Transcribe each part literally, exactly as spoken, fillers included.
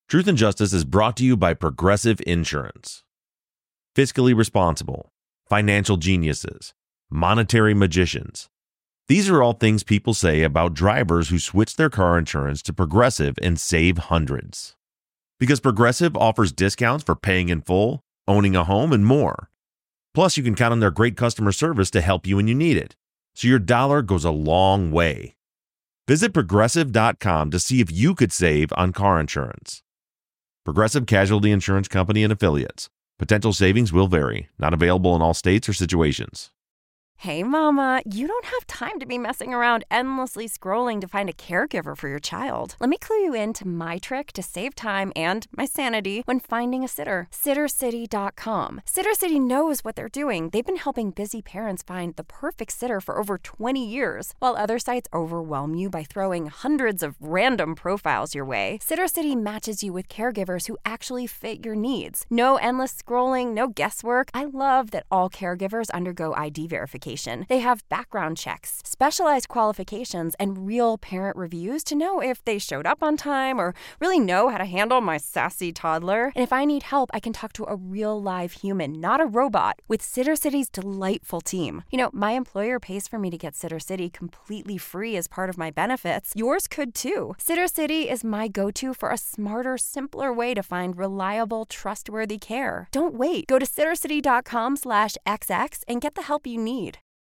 Truth and Justice is brought to you by Progressive Insurance. Fiscally responsible, financial geniuses, monetary magicians. These are all things people say about drivers who switch their car insurance to Progressive and save hundreds. Because Progressive offers discounts for paying in full, owning a home, and more. Plus, you can count on their great customer service to help you when you need it. So your dollar goes a long way. Visit progressive dot com to see if you could save on car insurance. Progressive Casualty Insurance Company and Affiliates. Potential savings will vary. Not available in all states or situations. Hey, Mama, you don't have time to be messing around endlessly scrolling to find a caregiver for your child. Let me clue you into my trick to save time and my sanity when finding a sitter. sitter city dot com. SitterCity knows what they're doing. They've been helping busy parents find the perfect sitter for over twenty years. While other sites overwhelm you by throwing hundreds of random profiles your way, SitterCity matches you with caregivers who actually fit your needs. No endless scrolling, no guesswork. I love that all caregivers undergo I D verification. They have background checks, specialized qualifications, and real parent reviews to know if they showed up on time or really know how to handle my sassy toddler. And if I need help, I can talk to a real live human, not a robot, with SitterCity's delightful team. You know, my employer pays for me to get SitterCity completely free as part of my benefits. Yours could too. SitterCity is my go-to for a smarter, simpler way to find reliable, trustworthy care. Don't wait. Go to sitter city dot com slash X X and get the help you need.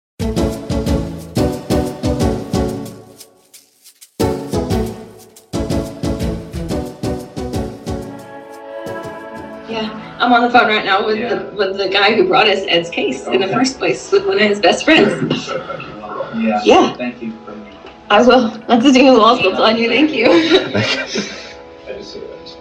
Yeah, I'm on the phone right now with yeah. the with the guy who brought us Ed's case okay. in the first place, with one of his best friends. Yeah. Yeah. Thank you. For I will. That's the thing with law school telling you thank you. I just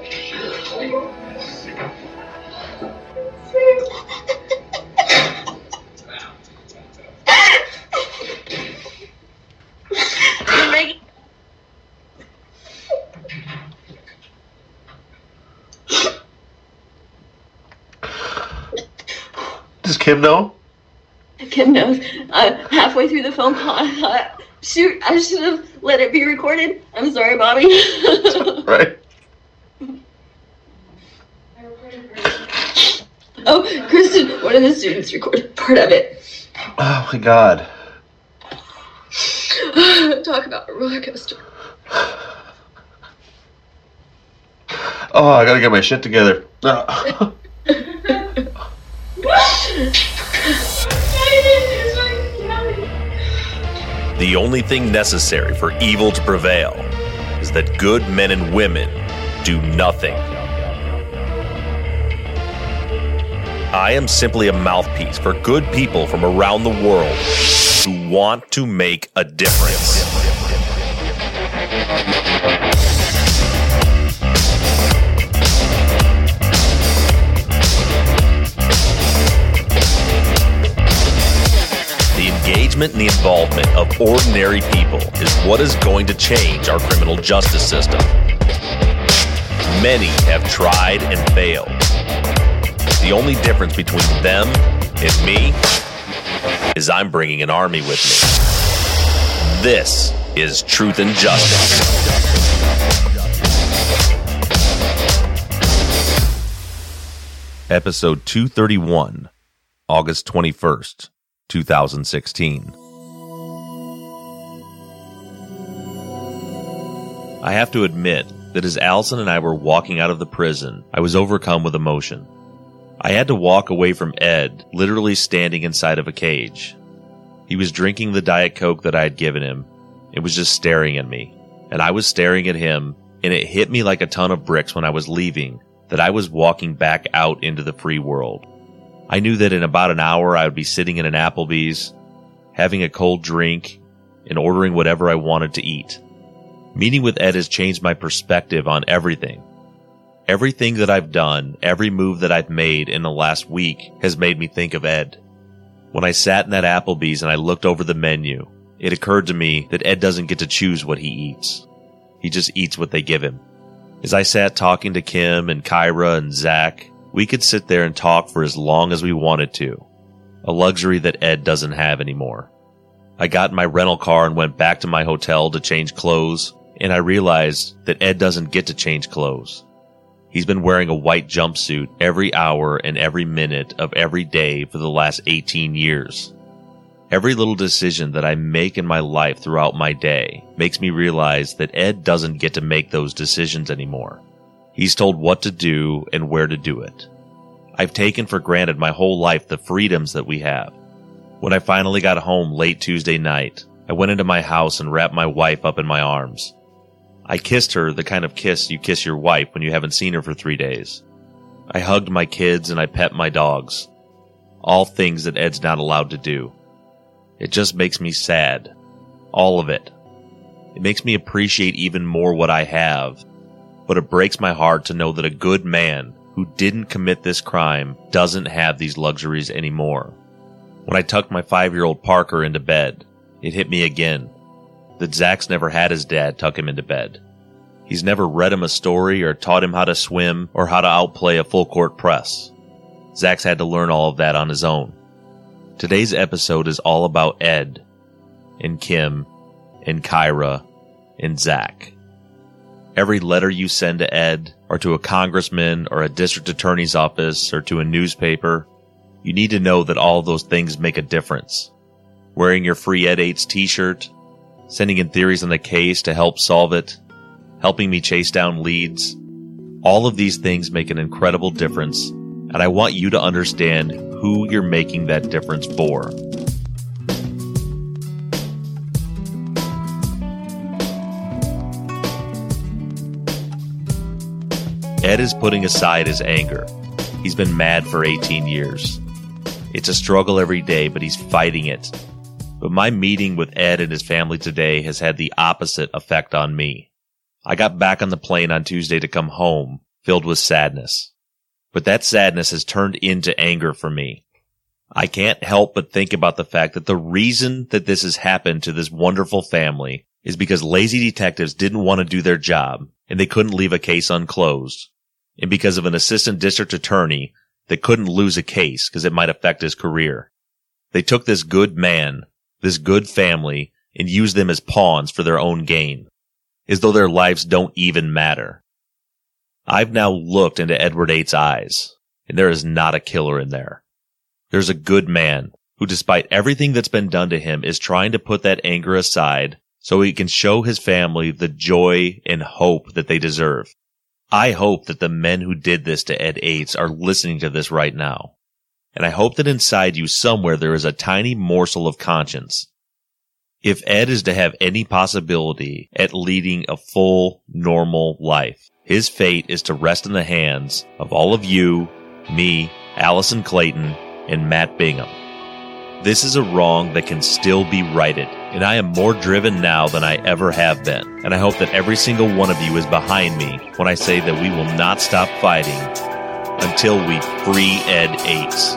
Does Kim know? Kim knows. Uh, halfway through the phone call, I thought, shoot, I should have let it be recorded. I'm sorry, Bobby. Right. Oh, Kristen, one of the students recorded part of it. Oh my God. Talk about a roller coaster. Oh, I gotta get my shit together. Oh. The only thing necessary for evil to prevail is that good men and women do nothing. I am simply a mouthpiece for good people from around the world who want to make a difference. The engagement and the involvement of ordinary people is what is going to change our criminal justice system. Many have tried and failed. The only difference between them and me is I'm bringing an army with me. This is Truth and Justice. Episode two thirty-one, August twenty-first, two thousand sixteen. I have to admit that as Allison and I were walking out of the prison, I was overcome with emotion. I had to walk away from Ed, literally standing inside of a cage. He was drinking the Diet Coke that I had given him. It was just staring at me, and I was staring at him, and it hit me like a ton of bricks when I was leaving that I was walking back out into the free world. I knew that in about an hour I would be sitting in an Applebee's, having a cold drink, and ordering whatever I wanted to eat. Meeting with Ed has changed my perspective on everything. Everything that I've done, every move that I've made in the last week has made me think of Ed. When I sat in that Applebee's and I looked over the menu, it occurred to me that Ed doesn't get to choose what he eats. He just eats what they give him. As I sat talking to Kim and Kyra and Zach, we could sit there and talk for as long as we wanted to, a luxury that Ed doesn't have anymore. I got in my rental car and went back to my hotel to change clothes, and I realized that Ed doesn't get to change clothes. He's been wearing a white jumpsuit every hour and every minute of every day for the last eighteen years. Every little decision that I make in my life throughout my day makes me realize that Ed doesn't get to make those decisions anymore. He's told what to do and where to do it. I've taken for granted my whole life the freedoms that we have. When I finally got home late Tuesday night, I went into my house and wrapped my wife up in my arms. I kissed her the kind of kiss you kiss your wife when you haven't seen her for three days. I hugged my kids and I pet my dogs. All things that Ed's not allowed to do. It just makes me sad. All of it. It makes me appreciate even more what I have. But it breaks my heart to know that a good man who didn't commit this crime doesn't have these luxuries anymore. When I tucked my five-year-old Parker into bed, it hit me again that Zach's never had his dad tuck him into bed. He's never read him a story or taught him how to swim or how to outplay a full-court press. Zach's had to learn all of that on his own. Today's episode is all about Ed and Kim and Kyra and Zach. Every letter you send to Ed or to a congressman or a district attorney's office or to a newspaper, you need to know that all of those things make a difference. Wearing your free Ed Aids t-shirt, sending in theories on the case to help solve it, helping me chase down leads. All of these things make an incredible difference, and I want you to understand who you're making that difference for. Ed is putting aside his anger. He's been mad for eighteen years. It's a struggle every day, but he's fighting it. But my meeting with Ed and his family today has had the opposite effect on me. I got back on the plane on Tuesday to come home, filled with sadness. But that sadness has turned into anger for me. I can't help but think about the fact that the reason that this has happened to this wonderful family is because lazy detectives didn't want to do their job, and they couldn't leave a case unclosed. And because of an assistant district attorney that couldn't lose a case because it might affect his career. They took this good man, this good family, and used them as pawns for their own gain, as though their lives don't even matter. I've now looked into Edward Aids' eyes, and there is not a killer in there. There's a good man who, despite everything that's been done to him, is trying to put that anger aside so he can show his family the joy and hope that they deserve. I hope that the men who did this to Ed Aids are listening to this right now. And I hope that inside you somewhere there is a tiny morsel of conscience. If Ed is to have any possibility at leading a full, normal life, his fate is to rest in the hands of all of you, me, Allison Clayton, and Matt Bingham. This is a wrong that can still be righted, and I am more driven now than I ever have been. And I hope that every single one of you is behind me when I say that we will not stop fighting until we free Ed Aids.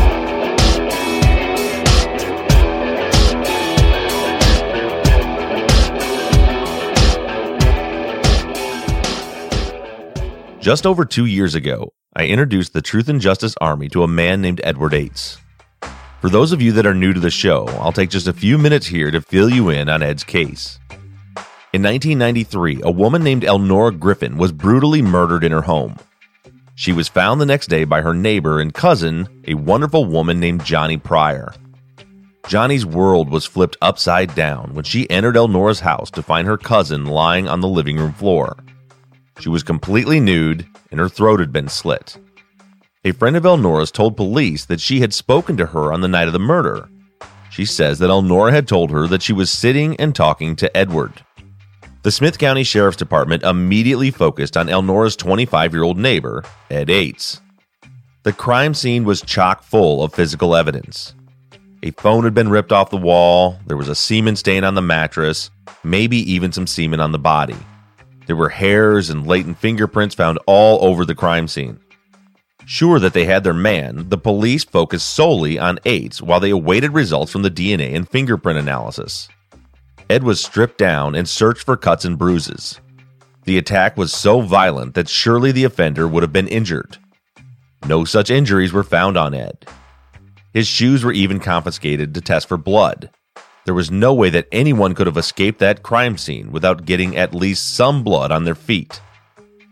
Just over two years ago, I introduced the Truth and Justice Army to a man named Edward Aids. For those of you that are new to the show, I'll take just a few minutes here to fill you in on Ed's case. In nineteen ninety-three, a woman named Elnora Griffin was brutally murdered in her home. She was found the next day by her neighbor and cousin, a wonderful woman named Johnny Pryor. Johnny's world was flipped upside down when she entered Elnora's house to find her cousin lying on the living room floor. She was completely nude and her throat had been slit. A friend of Elnora's told police that she had spoken to her on the night of the murder. She says that Elnora had told her that she was sitting and talking to Edward. The Smith County Sheriff's Department immediately focused on Elnora's twenty-five-year-old neighbor, Ed Aids. The crime scene was chock full of physical evidence. A phone had been ripped off the wall, there was a semen stain on the mattress, maybe even some semen on the body. There were hairs and latent fingerprints found all over the crime scene. Sure that they had their man, the police focused solely on Aids while they awaited results from the D N A and fingerprint analysis. Ed was stripped down and searched for cuts and bruises. The attack was so violent that surely the offender would have been injured. No such injuries were found on Ed. His shoes were even confiscated to test for blood. There was no way that anyone could have escaped that crime scene without getting at least some blood on their feet.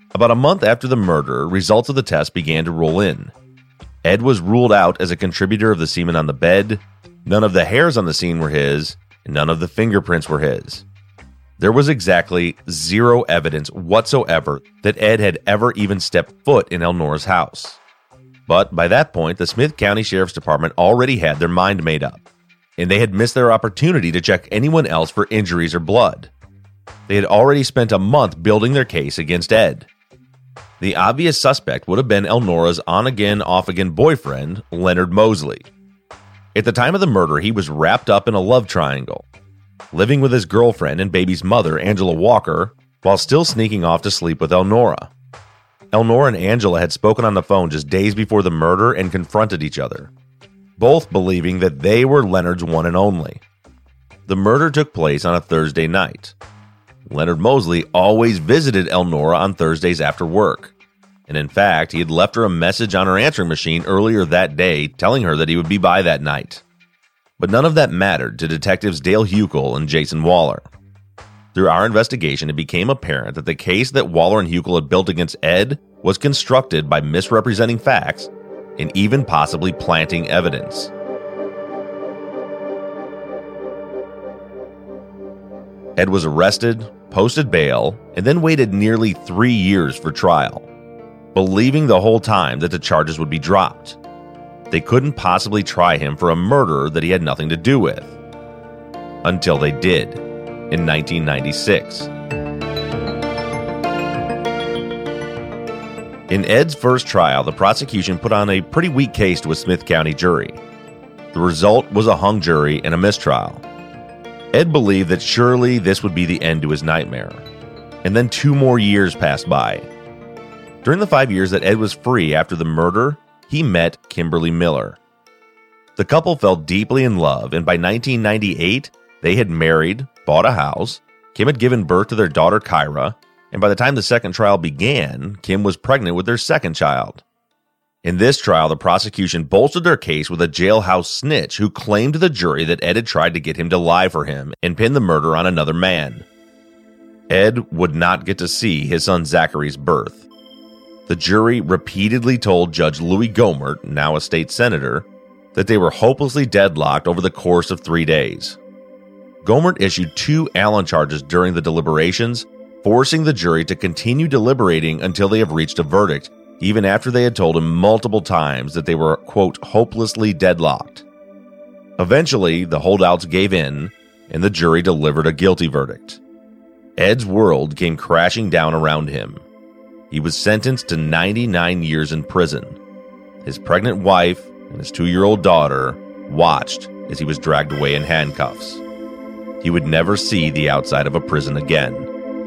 About a month after the murder, results of the test began to roll in. Ed was ruled out as a contributor of the semen on the bed, none of the hairs on the scene were his, and none of the fingerprints were his. There was exactly zero evidence whatsoever that Ed had ever even stepped foot in Elnora's house. But by that point, the Smith County Sheriff's Department already had their mind made up, and they had missed their opportunity to check anyone else for injuries or blood. They had already spent a month building their case against Ed. The obvious suspect would have been Elnora's on-again, off-again boyfriend, Leonard Mosley. At the time of the murder, he was wrapped up in a love triangle, living with his girlfriend and baby's mother, Angela Walker, while still sneaking off to sleep with Elnora. Elnora and Angela had spoken on the phone just days before the murder and confronted each other, both believing that they were Leonard's one and only. The murder took place on a Thursday night. Leonard Mosley always visited Elnora on Thursdays after work, and in fact, he had left her a message on her answering machine earlier that day telling her that he would be by that night. But none of that mattered to detectives Dale Huckel and Jason Waller. Through our investigation, it became apparent that the case that Waller and Huckel had built against Ed was constructed by misrepresenting facts and even possibly planting evidence. Ed was arrested, posted bail, and then waited nearly three years for trial, believing the whole time that the charges would be dropped. They couldn't possibly try him for a murder that he had nothing to do with. Until they did, in nineteen ninety-six. In Ed's first trial, the prosecution put on a pretty weak case to a Smith County jury. The result was a hung jury and a mistrial. Ed believed that surely this would be the end to his nightmare. And then two more years passed by. During the five years that Ed was free after the murder, he met Kimberly Miller. The couple fell deeply in love, and by nineteen ninety-eight, they had married, bought a house, Kim had given birth to their daughter Kyra, and by the time the second trial began, Kim was pregnant with their second child. In this trial, the prosecution bolstered their case with a jailhouse snitch who claimed to the jury that Ed had tried to get him to lie for him and pin the murder on another man. Ed would not get to see his son Zachary's birth. The jury repeatedly told Judge Louis Gohmert, now a state senator, that they were hopelessly deadlocked over the course of three days. Gohmert issued two Allen charges during the deliberations, forcing the jury to continue deliberating until they have reached a verdict, even after they had told him multiple times that they were, quote, hopelessly deadlocked. Eventually, the holdouts gave in, and the jury delivered a guilty verdict. Ed's world came crashing down around him. He was sentenced to ninety-nine years in prison. His pregnant wife and his two-year-old daughter watched as he was dragged away in handcuffs. He would never see the outside of a prison again.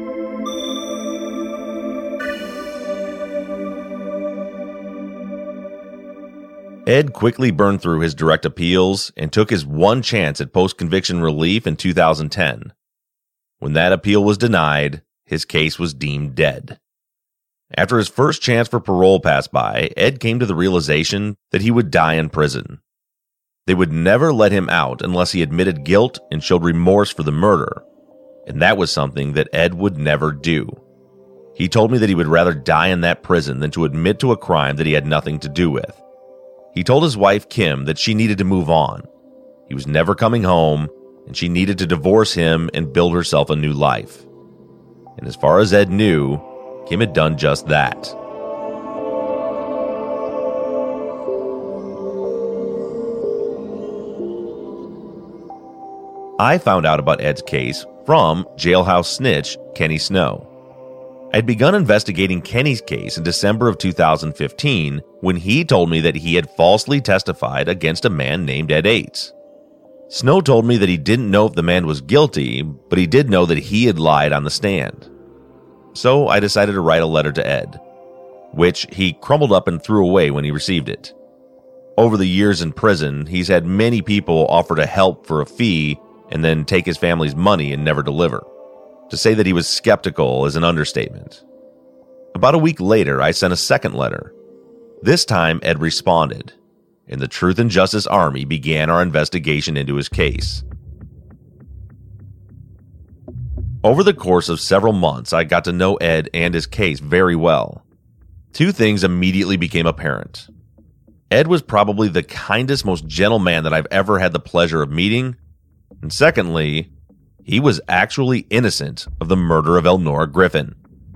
Ed quickly burned through his direct appeals and took his one chance at post-conviction relief in two thousand ten. When that appeal was denied, his case was deemed dead. After his first chance for parole passed by, Ed came to the realization that he would die in prison. They would never let him out unless he admitted guilt and showed remorse for the murder, and that was something that Ed would never do. He told me that he would rather die in that prison than to admit to a crime that he had nothing to do with. He told his wife, Kim, that she needed to move on. He was never coming home, and she needed to divorce him and build herself a new life. And as far as Ed knew, Kim had done just that. I found out about Ed's case from jailhouse snitch Kenny Snow. I had begun investigating Kenny's case in December of two thousand fifteen when he told me that he had falsely testified against a man named Ed Ates. Snow told me that he didn't know if the man was guilty, but he did know that he had lied on the stand. So I decided to write a letter to Ed, which he crumbled up and threw away when he received it. Over the years in prison, he's had many people offer to help for a fee and then take his family's money and never deliver. To say that he was skeptical is an understatement. About a week later, I sent a second letter. This time, Ed responded, and the Truth and Justice Army began our investigation into his case. Over the course of several months, I got to know Ed and his case very well. Two things immediately became apparent. Ed was probably the kindest, most gentle man that I've ever had the pleasure of meeting. And secondly, he was actually innocent of the murder of Elnora Griffin.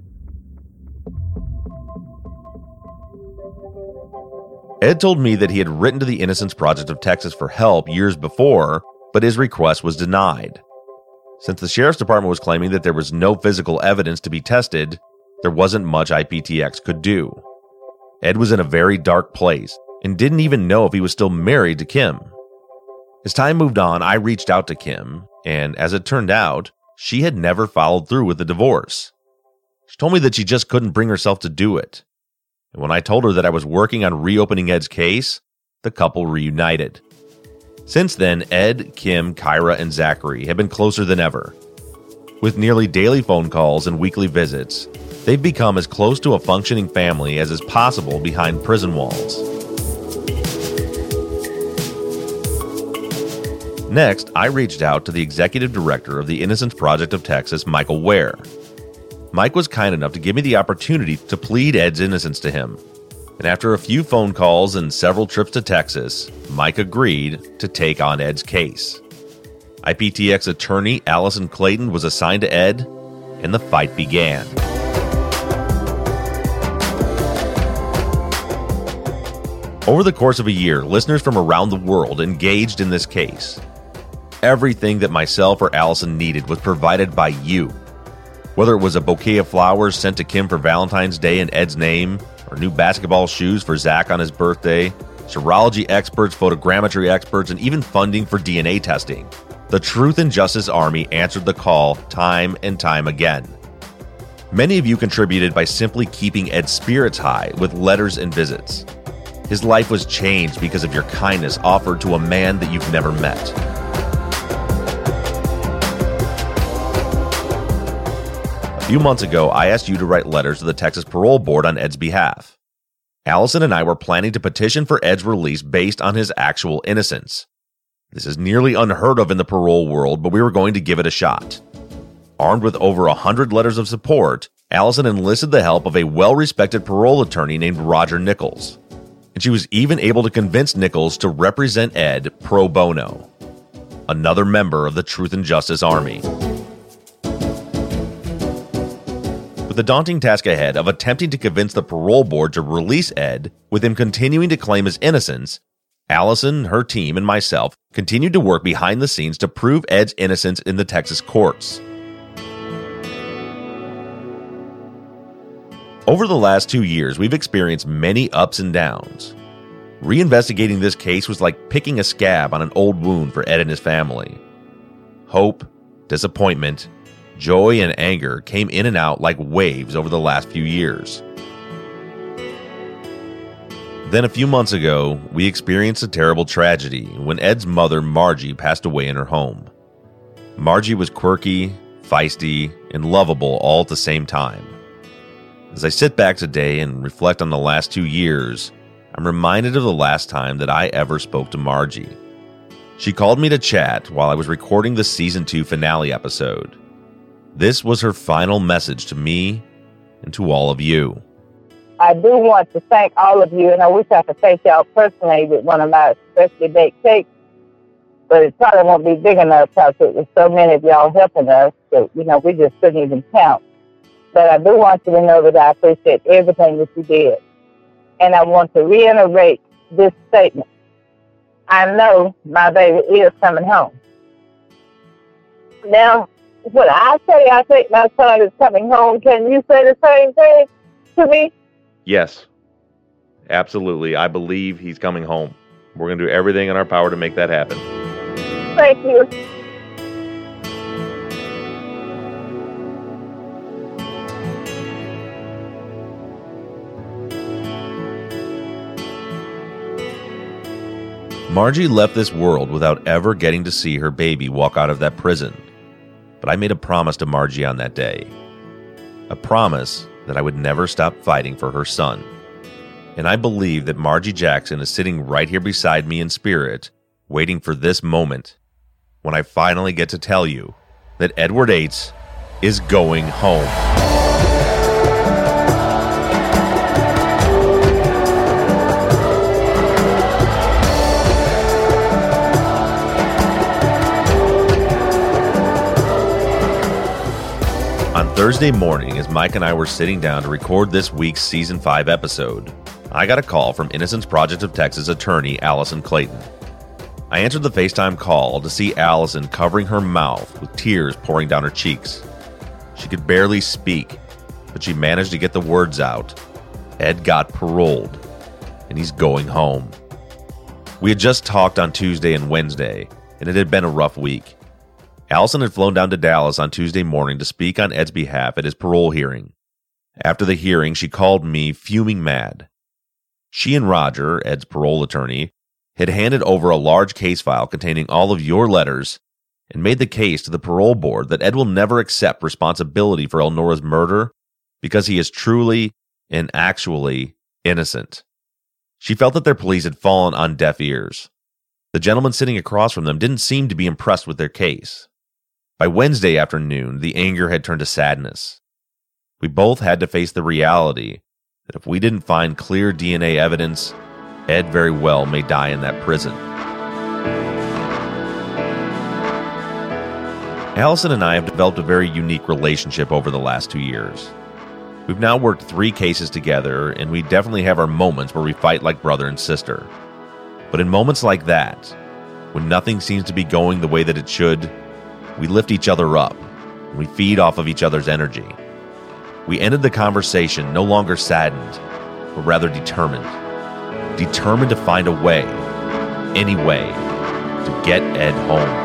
Ed told me that he had written to the Innocence Project of Texas for help years before, but his request was denied. Since the sheriff's department was claiming that there was no physical evidence to be tested, there wasn't much I P T X could do. Ed was in a very dark place and didn't even know if he was still married to Kim. As time moved on, I reached out to Kim, and as it turned out, she had never followed through with the divorce. She told me that she just couldn't bring herself to do it. And when I told her that I was working on reopening Ed's case, the couple reunited. Since then, Ed, Kim, Kyra, and Zachary have been closer than ever. With nearly daily phone calls and weekly visits, they've become as close to a functioning family as is possible behind prison walls. Next, I reached out to the executive director of the Innocence Project of Texas, Michael Ware. Mike was kind enough to give me the opportunity to plead Ed's innocence to him. And after a few phone calls and several trips to Texas, Mike agreed to take on Ed's case. I P T X attorney Allison Clayton was assigned to Ed, and the fight began. Over the course of a year, listeners from around the world engaged in this case. Everything that myself or Allison needed was provided by you. Whether it was a bouquet of flowers sent to Kim for Valentine's Day in Ed's name, or new basketball shoes for Zach on his birthday, serology experts, photogrammetry experts, and even funding for D N A testing, the Truth and Justice Army answered the call time and time again. Many of you contributed by simply keeping Ed's spirits high with letters and visits. His life was changed because of your kindness offered to a man that you've never met. A few months ago, I asked you to write letters to the Texas Parole Board on Ed's behalf. Allison and I were planning to petition for Ed's release based on his actual innocence. This is nearly unheard of in the parole world, but we were going to give it a shot. Armed with over a hundred letters of support, Allison enlisted the help of a well-respected parole attorney named Roger Nichols. And she was even able to convince Nichols to represent Ed pro bono, another member of the Truth and Justice Army. With the daunting task ahead of attempting to convince the parole board to release Ed, with him continuing to claim his innocence, Allison, her team, and myself continued to work behind the scenes to prove Ed's innocence in the Texas courts. Over the last two years, we've experienced many ups and downs. Reinvestigating this case was like picking a scab on an old wound for Ed and his family. Hope, disappointment, joy, and anger came in and out like waves over the last few years. Then a few months ago, we experienced a terrible tragedy when Ed's mother, Margie, passed away in her home. Margie was quirky, feisty, and lovable all at the same time. As I sit back today and reflect on the last two years, I'm reminded of the last time that I ever spoke to Margie. She called me to chat while I was recording the season two finale episode. This was her final message to me and to all of you. I do want to thank all of you, and I wish I could thank y'all personally with one of my specially baked cakes, but it probably won't be big enough because there's so many of y'all helping us that, you know, we just couldn't even count. But I do want you to know that I appreciate everything that you did. And I want to reiterate this statement. I know my baby is coming home. Now, when I say I think my son is coming home, can you say the same thing to me? Yes, absolutely. I believe he's coming home. We're going to do everything in our power to make that happen. Thank you. Margie left this world without ever getting to see her baby walk out of that prison. But I made a promise to Margie on that day. A promise that I would never stop fighting for her son. And I believe that Margie Jackson is sitting right here beside me in spirit, waiting for this moment when I finally get to tell you that Edward Yates is going home. On Thursday morning, as Mike and I were sitting down to record this week's Season five episode, I got a call from Innocence Project of Texas attorney Allison Clayton. I answered the FaceTime call to see Allison covering her mouth with tears pouring down her cheeks. She could barely speak, but she managed to get the words out. Ed got paroled, and he's going home. We had just talked on Tuesday and Wednesday, and it had been a rough week. Allison had flown down to Dallas on Tuesday morning to speak on Ed's behalf at his parole hearing. After the hearing, she called me fuming mad. She and Roger, Ed's parole attorney, had handed over a large case file containing all of your letters and made the case to the parole board that Ed will never accept responsibility for Elnora's murder because he is truly and actually innocent. She felt that their pleas had fallen on deaf ears. The gentleman sitting across from them didn't seem to be impressed with their case. By Wednesday afternoon, the anger had turned to sadness. We both had to face the reality that if we didn't find clear D N A evidence, Ed very well may die in that prison. Allison and I have developed a very unique relationship over the last two years. We've now worked three cases together, and we definitely have our moments where we fight like brother and sister. But in moments like that, when nothing seems to be going the way that it should, we lift each other up, and we feed off of each other's energy. We ended the conversation no longer saddened, but rather determined. Determined to find a way, any way, to get Ed home.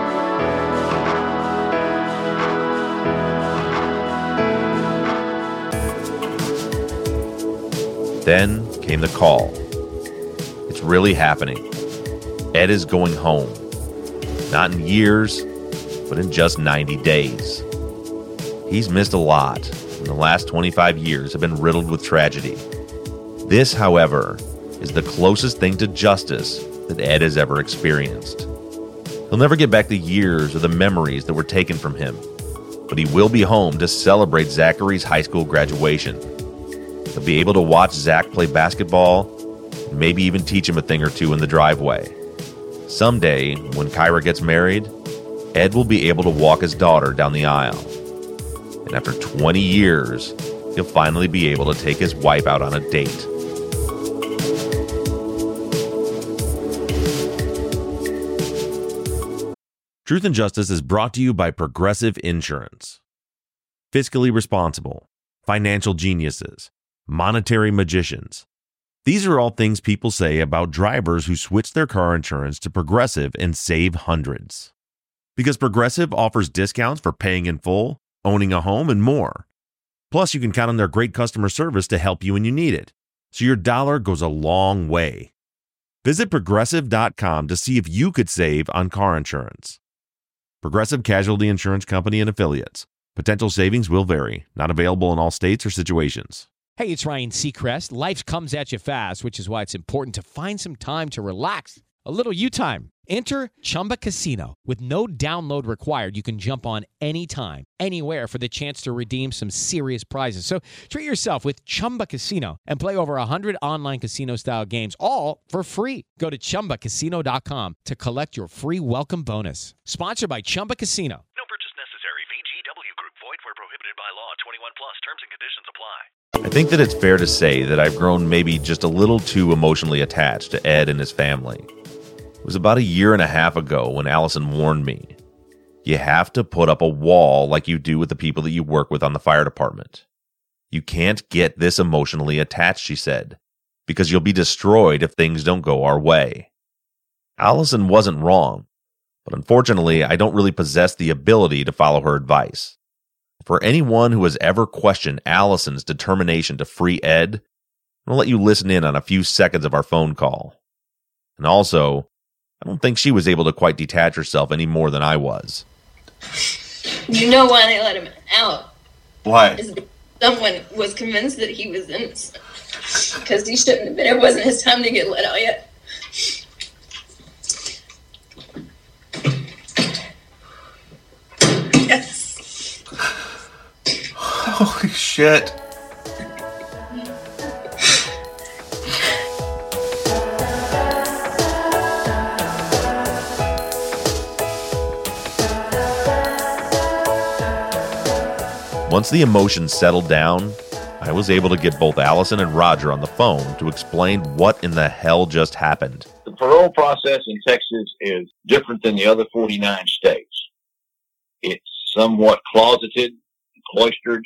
Then came the call. It's really happening. Ed is going home. Not in years, but in just ninety days. He's missed a lot, and the last twenty-five years have been riddled with tragedy. This, however, is the closest thing to justice that Ed has ever experienced. He'll never get back the years or the memories that were taken from him, but he will be home to celebrate Zachary's high school graduation. He'll be able to watch Zach play basketball, and maybe even teach him a thing or two in the driveway. Someday, when Kyra gets married, Ed will be able to walk his daughter down the aisle. And after twenty years, he'll finally be able to take his wife out on a date. Truth and Justice is brought to you by Progressive Insurance. Fiscally responsible, financial geniuses, monetary magicians. These are all things people say about drivers who switch their car insurance to Progressive and save hundreds. Because Progressive offers discounts for paying in full, owning a home, and more. Plus, you can count on their great customer service to help you when you need it. So your dollar goes a long way. Visit Progressive dot com to see if you could save on car insurance. Progressive Casualty Insurance Company and Affiliates. Potential savings will vary. Not available in all states or situations. Hey, it's Ryan Seacrest. Life comes at you fast, which is why it's important to find some time to relax. A little you time. Enter Chumba Casino. With no download required, you can jump on anytime, anywhere for the chance to redeem some serious prizes. So treat yourself with Chumba Casino and play over one hundred online casino-style games, all for free. Go to Chumba Casino dot com to collect your free welcome bonus. Sponsored by Chumba Casino. No purchase necessary. V G W Group. Void where prohibited by law. twenty-one plus. Terms and conditions apply. I think that it's fair to say that I've grown maybe just a little too emotionally attached to Ed and his family. It was about a year and a half ago when Allison warned me, you have to put up a wall like you do with the people that you work with on the fire department. You can't get this emotionally attached, she said, because you'll be destroyed if things don't go our way. Allison wasn't wrong, but unfortunately, I don't really possess the ability to follow her advice. For anyone who has ever questioned Allison's determination to free Ed, I'm going to let you listen in on a few seconds of our phone call. And also, I don't think she was able to quite detach herself any more than I was. You know why they let him out? Why? Is because someone was convinced that he was innocent. Because he shouldn't have been. It wasn't his time to get let out yet. Yes. shit. Once the emotions settled down, I was able to get both Allison and Roger on the phone to explain what in the hell just happened. The parole process in Texas is different than the other forty-nine states. It's somewhat closeted, cloistered,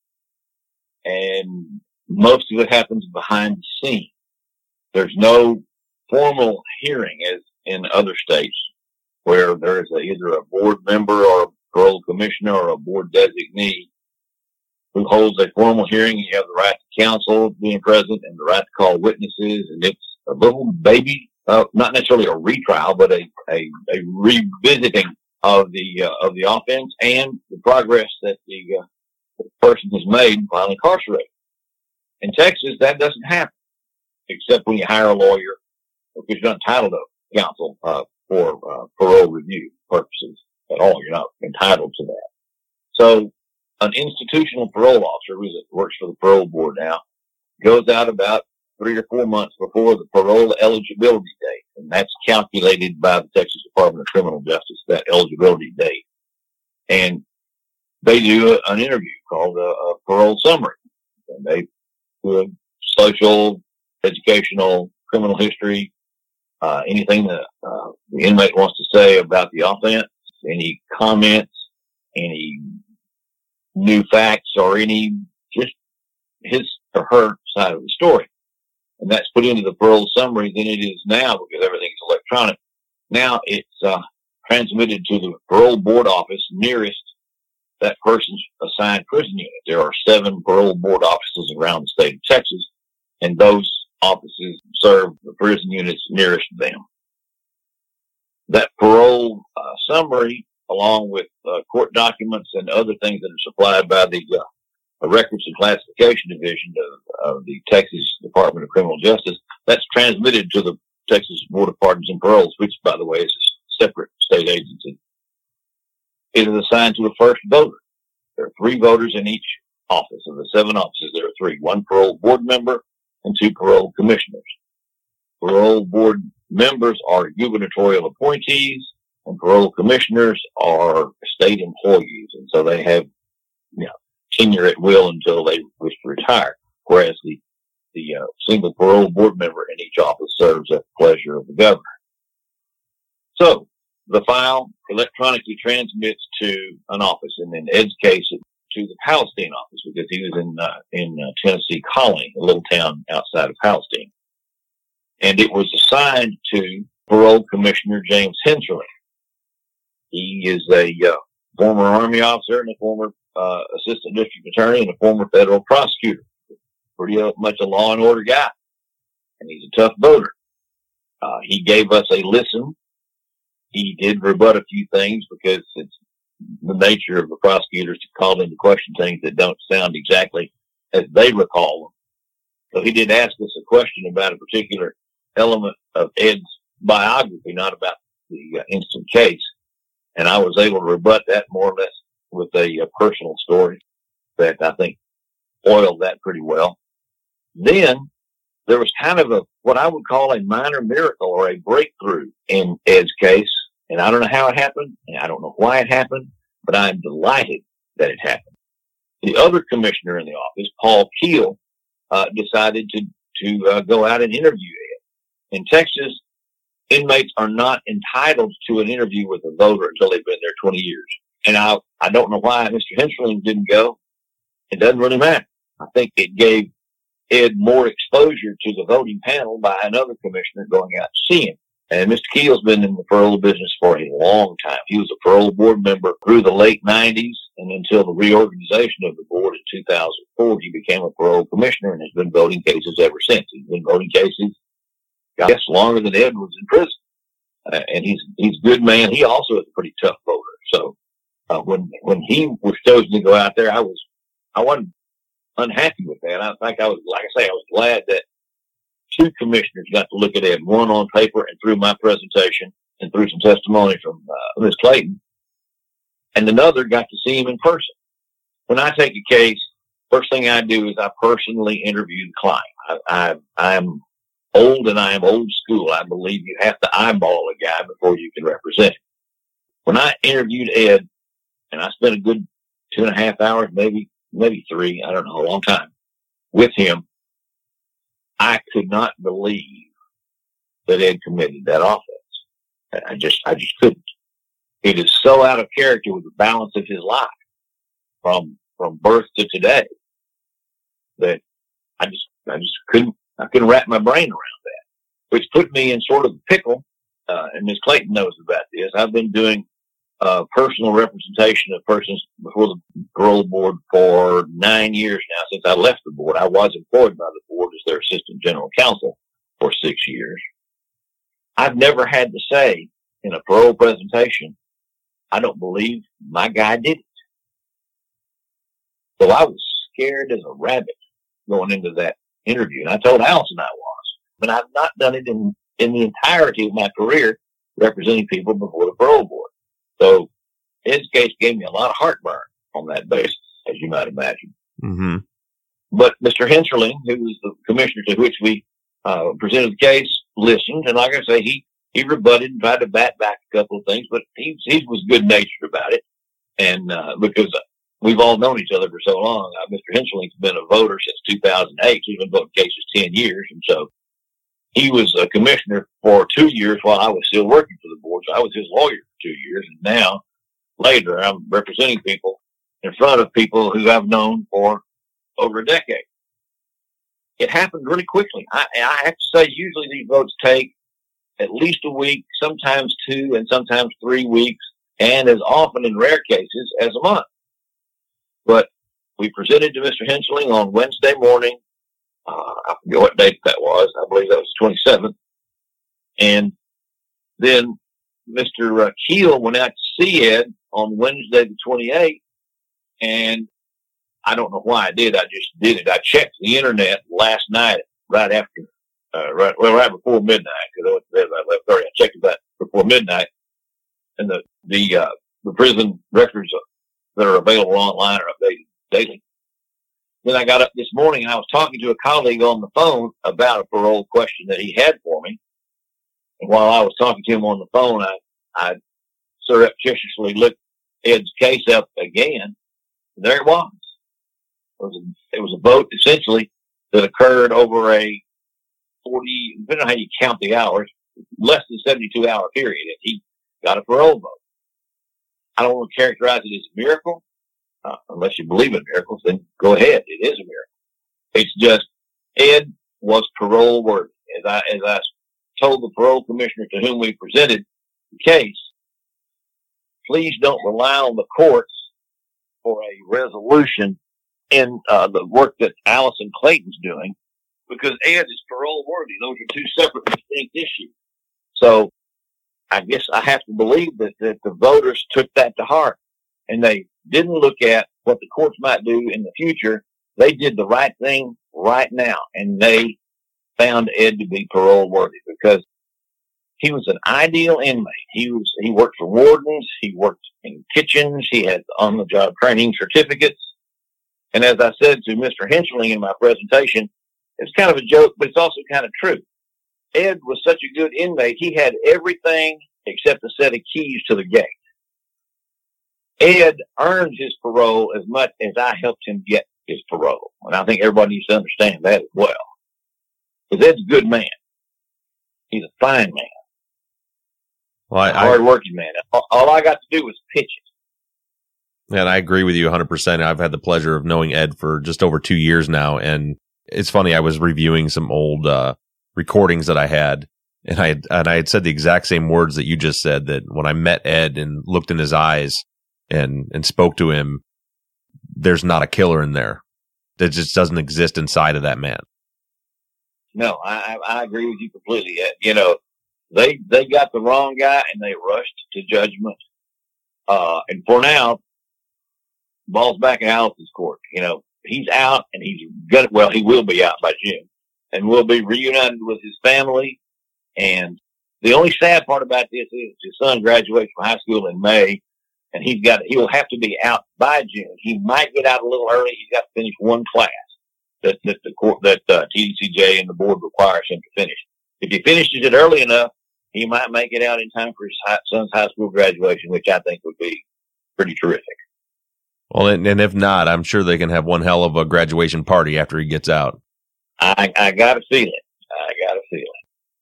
and most of it happens behind the scenes. There's no formal hearing as in other states where there is a, either a board member or a parole commissioner or a board designee who holds a formal hearing. You have the right to counsel being present and the right to call witnesses, and it's a little baby, uh, not necessarily a retrial, but a, a, a revisiting of the uh, of the offense and the progress that the, uh, the person has made while incarcerated. In Texas, that doesn't happen, except when you hire a lawyer, because you're not entitled to counsel uh, for uh, parole review purposes at all. You're not entitled to that. So an institutional parole officer who works for the parole board now goes out about three or four months before the parole eligibility date. And that's calculated by the Texas Department of Criminal Justice, that eligibility date. And they do a, an interview called a, a parole summary. And they do a social, educational, criminal history, uh, anything that uh, the inmate wants to say about the offense, any comments, any new facts, or any just his or her side of the story. And that's put into the parole summary than it is now, because everything's electronic. Now it's uh, transmitted to the parole board office nearest that person's assigned prison unit. There are seven parole board offices around the state of Texas, and those offices serve the prison units nearest them. That parole uh, summary, along with uh, court documents and other things that are supplied by the uh, Records and Classification Division of, of the Texas Department of Criminal Justice, that's transmitted to the Texas Board of Pardons and Paroles, which, by the way, is a separate state agency. It is assigned to the first voter. There are three voters in each office. Of the seven offices, there are three. One parole board member and two parole commissioners. Parole board members are gubernatorial appointees, and parole commissioners are state employees, and so they have, you know, tenure at will until they wish to retire. Whereas the the uh, single parole board member in each office serves at the pleasure of the governor. So the file electronically transmits to an office, and in Ed's case, to the Palestine office, because he was in uh, in uh, Tennessee Colony, a little town outside of Palestine, and it was assigned to Parole Commissioner James Hensley. He is a uh, former Army officer and a former uh, assistant district attorney and a former federal prosecutor. Pretty uh, much a law and order guy, and he's a tough voter. Uh, he gave us a listen. He did rebut a few things because it's the nature of the prosecutors to call into question things that don't sound exactly as they recall them. So he did ask us a question about a particular element of Ed's biography, not about the uh, instant case. And I was able to rebut that more or less with a, a personal story that I think oiled that pretty well. Then there was kind of a, what I would call a minor miracle or a breakthrough in Ed's case. And I don't know how it happened, and I don't know why it happened, but I'm delighted that it happened. The other commissioner in the office, Paul Keel, uh, decided to, to uh, go out and interview Ed. In Texas, inmates are not entitled to an interview with a voter until they've been there twenty years. And I, I don't know why Mister Hensley didn't go. It doesn't really matter. I think it gave Ed more exposure to the voting panel by another commissioner going out to see him. And Mister Keel's been in the parole business for a long time. He was a parole board member through the late nineties and until the reorganization of the board in two thousand four, he became a parole commissioner and has been voting cases ever since. He's been voting cases, I guess, longer than Ed was in prison. Uh, and he's, he's a good man. He also is a pretty tough voter. So, uh, when, when he was chosen to go out there, I was, I wasn't unhappy with that. I think I was, like I say, I was glad that two commissioners got to look at Ed, one on paper and through my presentation and through some testimony from uh, Miz Clayton, and another got to see him in person. When I take a case, first thing I do is I personally interview the client. I, I, I'm old and I am old school. I believe you have to eyeball a guy before you can represent him. When I interviewed Ed, and I spent a good two and a half hours, maybe, maybe three, I don't know, a long time with him, I could not believe that Ed committed that offense. I just, I just couldn't. It is so out of character with the balance of his life from, from birth to today that I just, I just couldn't, I couldn't wrap my brain around that, which put me in sort of a pickle. Uh, and Miz Clayton knows about this. I've been doing uh, personal representation of persons before the parole board for nine years now. Since I left the board, I was employed by the board as their assistant general counsel for six years. I've never had to say in a parole presentation, I don't believe my guy did it. So I was scared as a rabbit going into that interview. And I told Allison I was. But I've not done it in, in the entirety of my career representing people before the parole board. So Ed's case gave me a lot of heartburn on that basis, as you might imagine. Mm-hmm. But Mister Hensarling, who was the commissioner to which we uh, presented the case, listened. And like I say, he, he rebutted and tried to bat back a couple of things, but he, he was good-natured about it. And uh, because we've all known each other for so long, uh, Mister Hensling's been a voter since two thousand eight. He's been voting cases ten years. And so he was a commissioner for two years while I was still working for the board. So I was his lawyer for two years. And now, later, I'm representing people in front of people who I've known for over a decade. It happened really quickly. I, I have to say, usually these votes take at least a week, sometimes two, and sometimes three weeks, and as often in rare cases as a month. But we presented to Mister Hensarling on Wednesday morning. Uh, I forget what date that was. I believe that was the twenty-seventh. And then Mister Uh, Keel went out to see Ed on Wednesday the twenty-eighth. And I don't know why I did. I just did it. I checked the internet last night, right after, uh, right, well, right before midnight, because I went to bed about eleven thirty. I checked it that before midnight. And the, the, uh, the prison records that are available online are updated daily. Then I got up this morning and I was talking to a colleague on the phone about a parole question that he had for me. And while I was talking to him on the phone, I, I surreptitiously looked Ed's case up again. And there it was. It was a, it was a vote essentially that occurred over a forty, depending on how you count the hours, less than seventy-two hour period. And he got a parole vote. I don't want to characterize it as a miracle. Uh, unless you believe in miracles, then go ahead. It is a miracle. It's just Ed was parole worthy. As I, as I told the parole commissioner to whom we presented the case, please don't rely on the courts for a resolution in uh, the work that Allison Clayton's doing, because Ed is parole worthy. Those are two separate, distinct issues. So I guess I have to believe that, that the voters took that to heart, and they didn't look at what the courts might do in the future. They did the right thing right now, and they found Ed to be parole worthy because he was an ideal inmate. He was, he worked for wardens. He worked in kitchens. He had on-the-job training certificates. And as I said to Mister Hensarling in my presentation, it's kind of a joke, but it's also kind of true. Ed was such a good inmate. He had everything except a set of keys to the gate. Ed earned his parole as much as I helped him get his parole. And I think everybody needs to understand that as well. Because Ed's a good man. He's a fine man. Well, I, a hard-working man. All, all I got to do was pitch it. And I agree with you one hundred percent. I've had the pleasure of knowing Ed for just over two years now. And it's funny, I was reviewing some old uh, recordings that I had. And I had, and I had said the exact same words that you just said, that when I met Ed and looked in his eyes and, and spoke to him, there's not a killer in there. That just doesn't exist inside of that man. No, I, I agree with you completely. You know, they, they got the wrong guy and they rushed to judgment. Uh, and for now, ball's back in Allison's court. You know, he's out and he's got, well, he will be out by June and will be reunited with his family. And the only sad part about this is his son graduates from high school in May. and he's got he will have to be out by June. He might get out a little early. He's got to finish one class that that the court that uh, T D C J and the board requires him to finish. If he finishes it early enough, he might make it out in time for his high, son's high school graduation, which I think would be pretty terrific. Well, and, and if not, I'm sure they can have one hell of a graduation party after he gets out. I, I got a feeling. I got a feeling.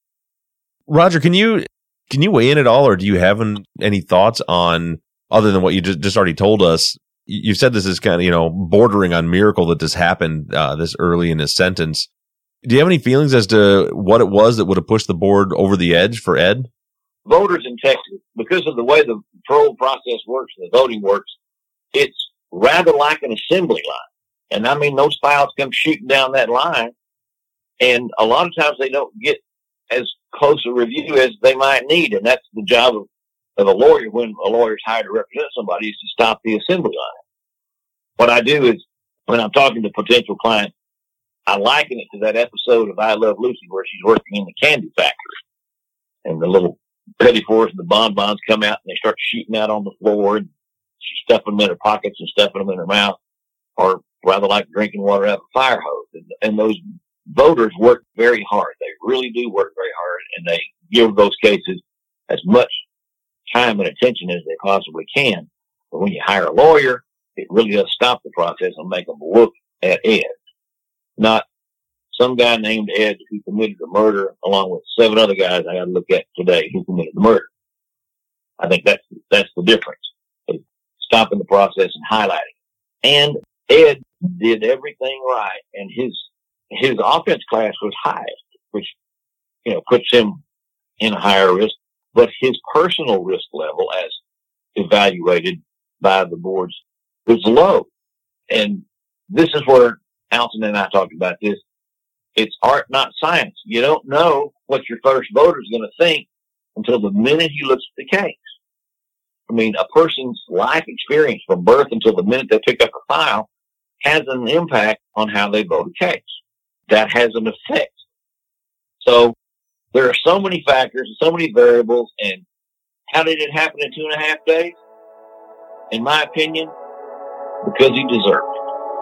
Roger, can you can you weigh in at all, or do you have an, any thoughts on, other than what you just, just already told us? You said this is kind of, you know, bordering on miracle that this happened uh, this early in his sentence. Do you have any feelings as to what it was that would have pushed the board over the edge for Ed? Voters in Texas, because of the way the parole process works and the voting works, it's rather like an assembly line. And I mean, those files come shooting down that line, and a lot of times they don't get as close a review as they might need. And that's the job of, of a lawyer when a lawyer's hired to represent somebody, is to stop the assembly line. What I do is, when I'm talking to potential clients, I liken it to that episode of I Love Lucy where she's working in the candy factory, and the little petty fours and the bonbons come out and they start shooting out on the floor, and she's stuffing them in her pockets and stuffing them in her mouth, or rather like drinking water out of a fire hose. And, and those voters work very hard. They really do work very hard, and they give those cases as much time and attention as they possibly can. But when you hire a lawyer, it really does stop the process and make them look at Ed, not some guy named Ed who committed a murder along with seven other guys I got to look at today who committed the murder. I think that's that's the difference. It's stopping the process and highlighting it. And Ed did everything right, and his his offense class was highest, which, you know, puts him in a higher risk. But his personal risk level, as evaluated by the boards, was low. And this is where Alton and I talked about this. It's art, not science. You don't know what your first voter is going to think until the minute he looks at the case. I mean, a person's life experience from birth until the minute they pick up a file has an impact on how they vote a case. That has an effect. So there are so many factors and so many variables. And how did it happen in two and a half days? In my opinion, because he deserved it.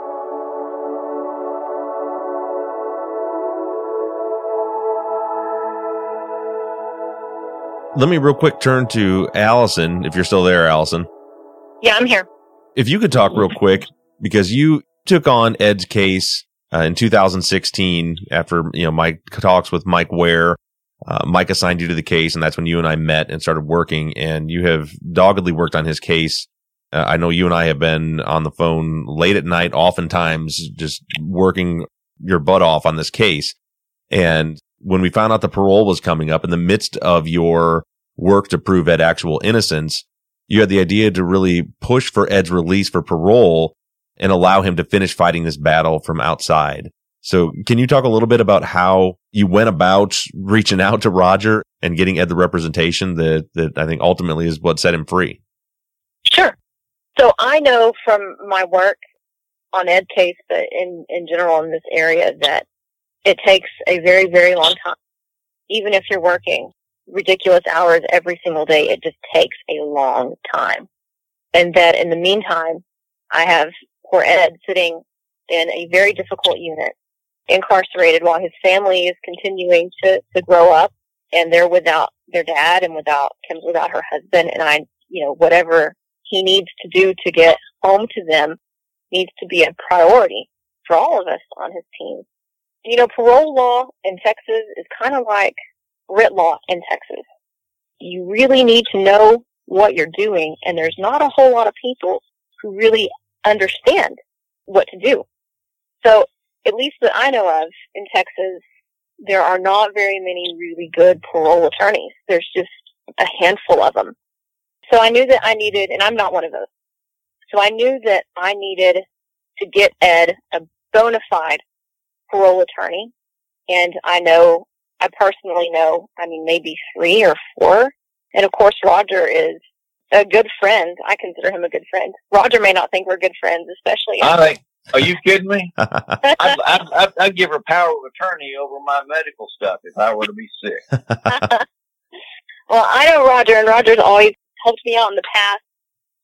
Let me real quick turn to Allison, if you're still there, Allison. Yeah, I'm here. If you could talk real quick, because you took on Ed's case uh, in two thousand sixteen after, you know, Mike talks with Mike Ware. Uh, Mike assigned you to the case, and that's when you and I met and started working, and you have doggedly worked on his case. Uh, I know you and I have been on the phone late at night, oftentimes just working your butt off on this case. And when we found out the parole was coming up in the midst of your work to prove Ed actual innocence, you had the idea to really push for Ed's release for parole and allow him to finish fighting this battle from outside. So can you talk a little bit about how you went about reaching out to Roger and getting Ed the representation that, that I think ultimately is what set him free? Sure. So I know from my work on Ed's case, but in, in general in this area, that it takes a very, very long time. Even if you're working ridiculous hours every single day, it just takes a long time. And that in the meantime, I have poor Ed sitting in a very difficult unit, incarcerated, while his family is continuing to, to grow up, and they're without their dad and without Kim's without her husband. And I, you know, whatever he needs to do to get home to them needs to be a priority for all of us on his team. You know, parole law in Texas is kind of like writ law in Texas. You really need to know what you're doing, and there's not a whole lot of people who really understand what to do. So, at least that I know of in Texas, there are not very many really good parole attorneys. There's just a handful of them. So I knew that I needed, and I'm not one of those, so I knew that I needed to get Ed a bona fide parole attorney. And I know, I personally know, I mean, maybe three or four. And of course, Roger is a good friend. I consider him a good friend. Roger may not think we're good friends, especially. I think, are you kidding me? I'd, I'd, I'd, I'd give her power of attorney over my medical stuff if I were to be sick. Well, I know Roger, and Roger's always helped me out in the past.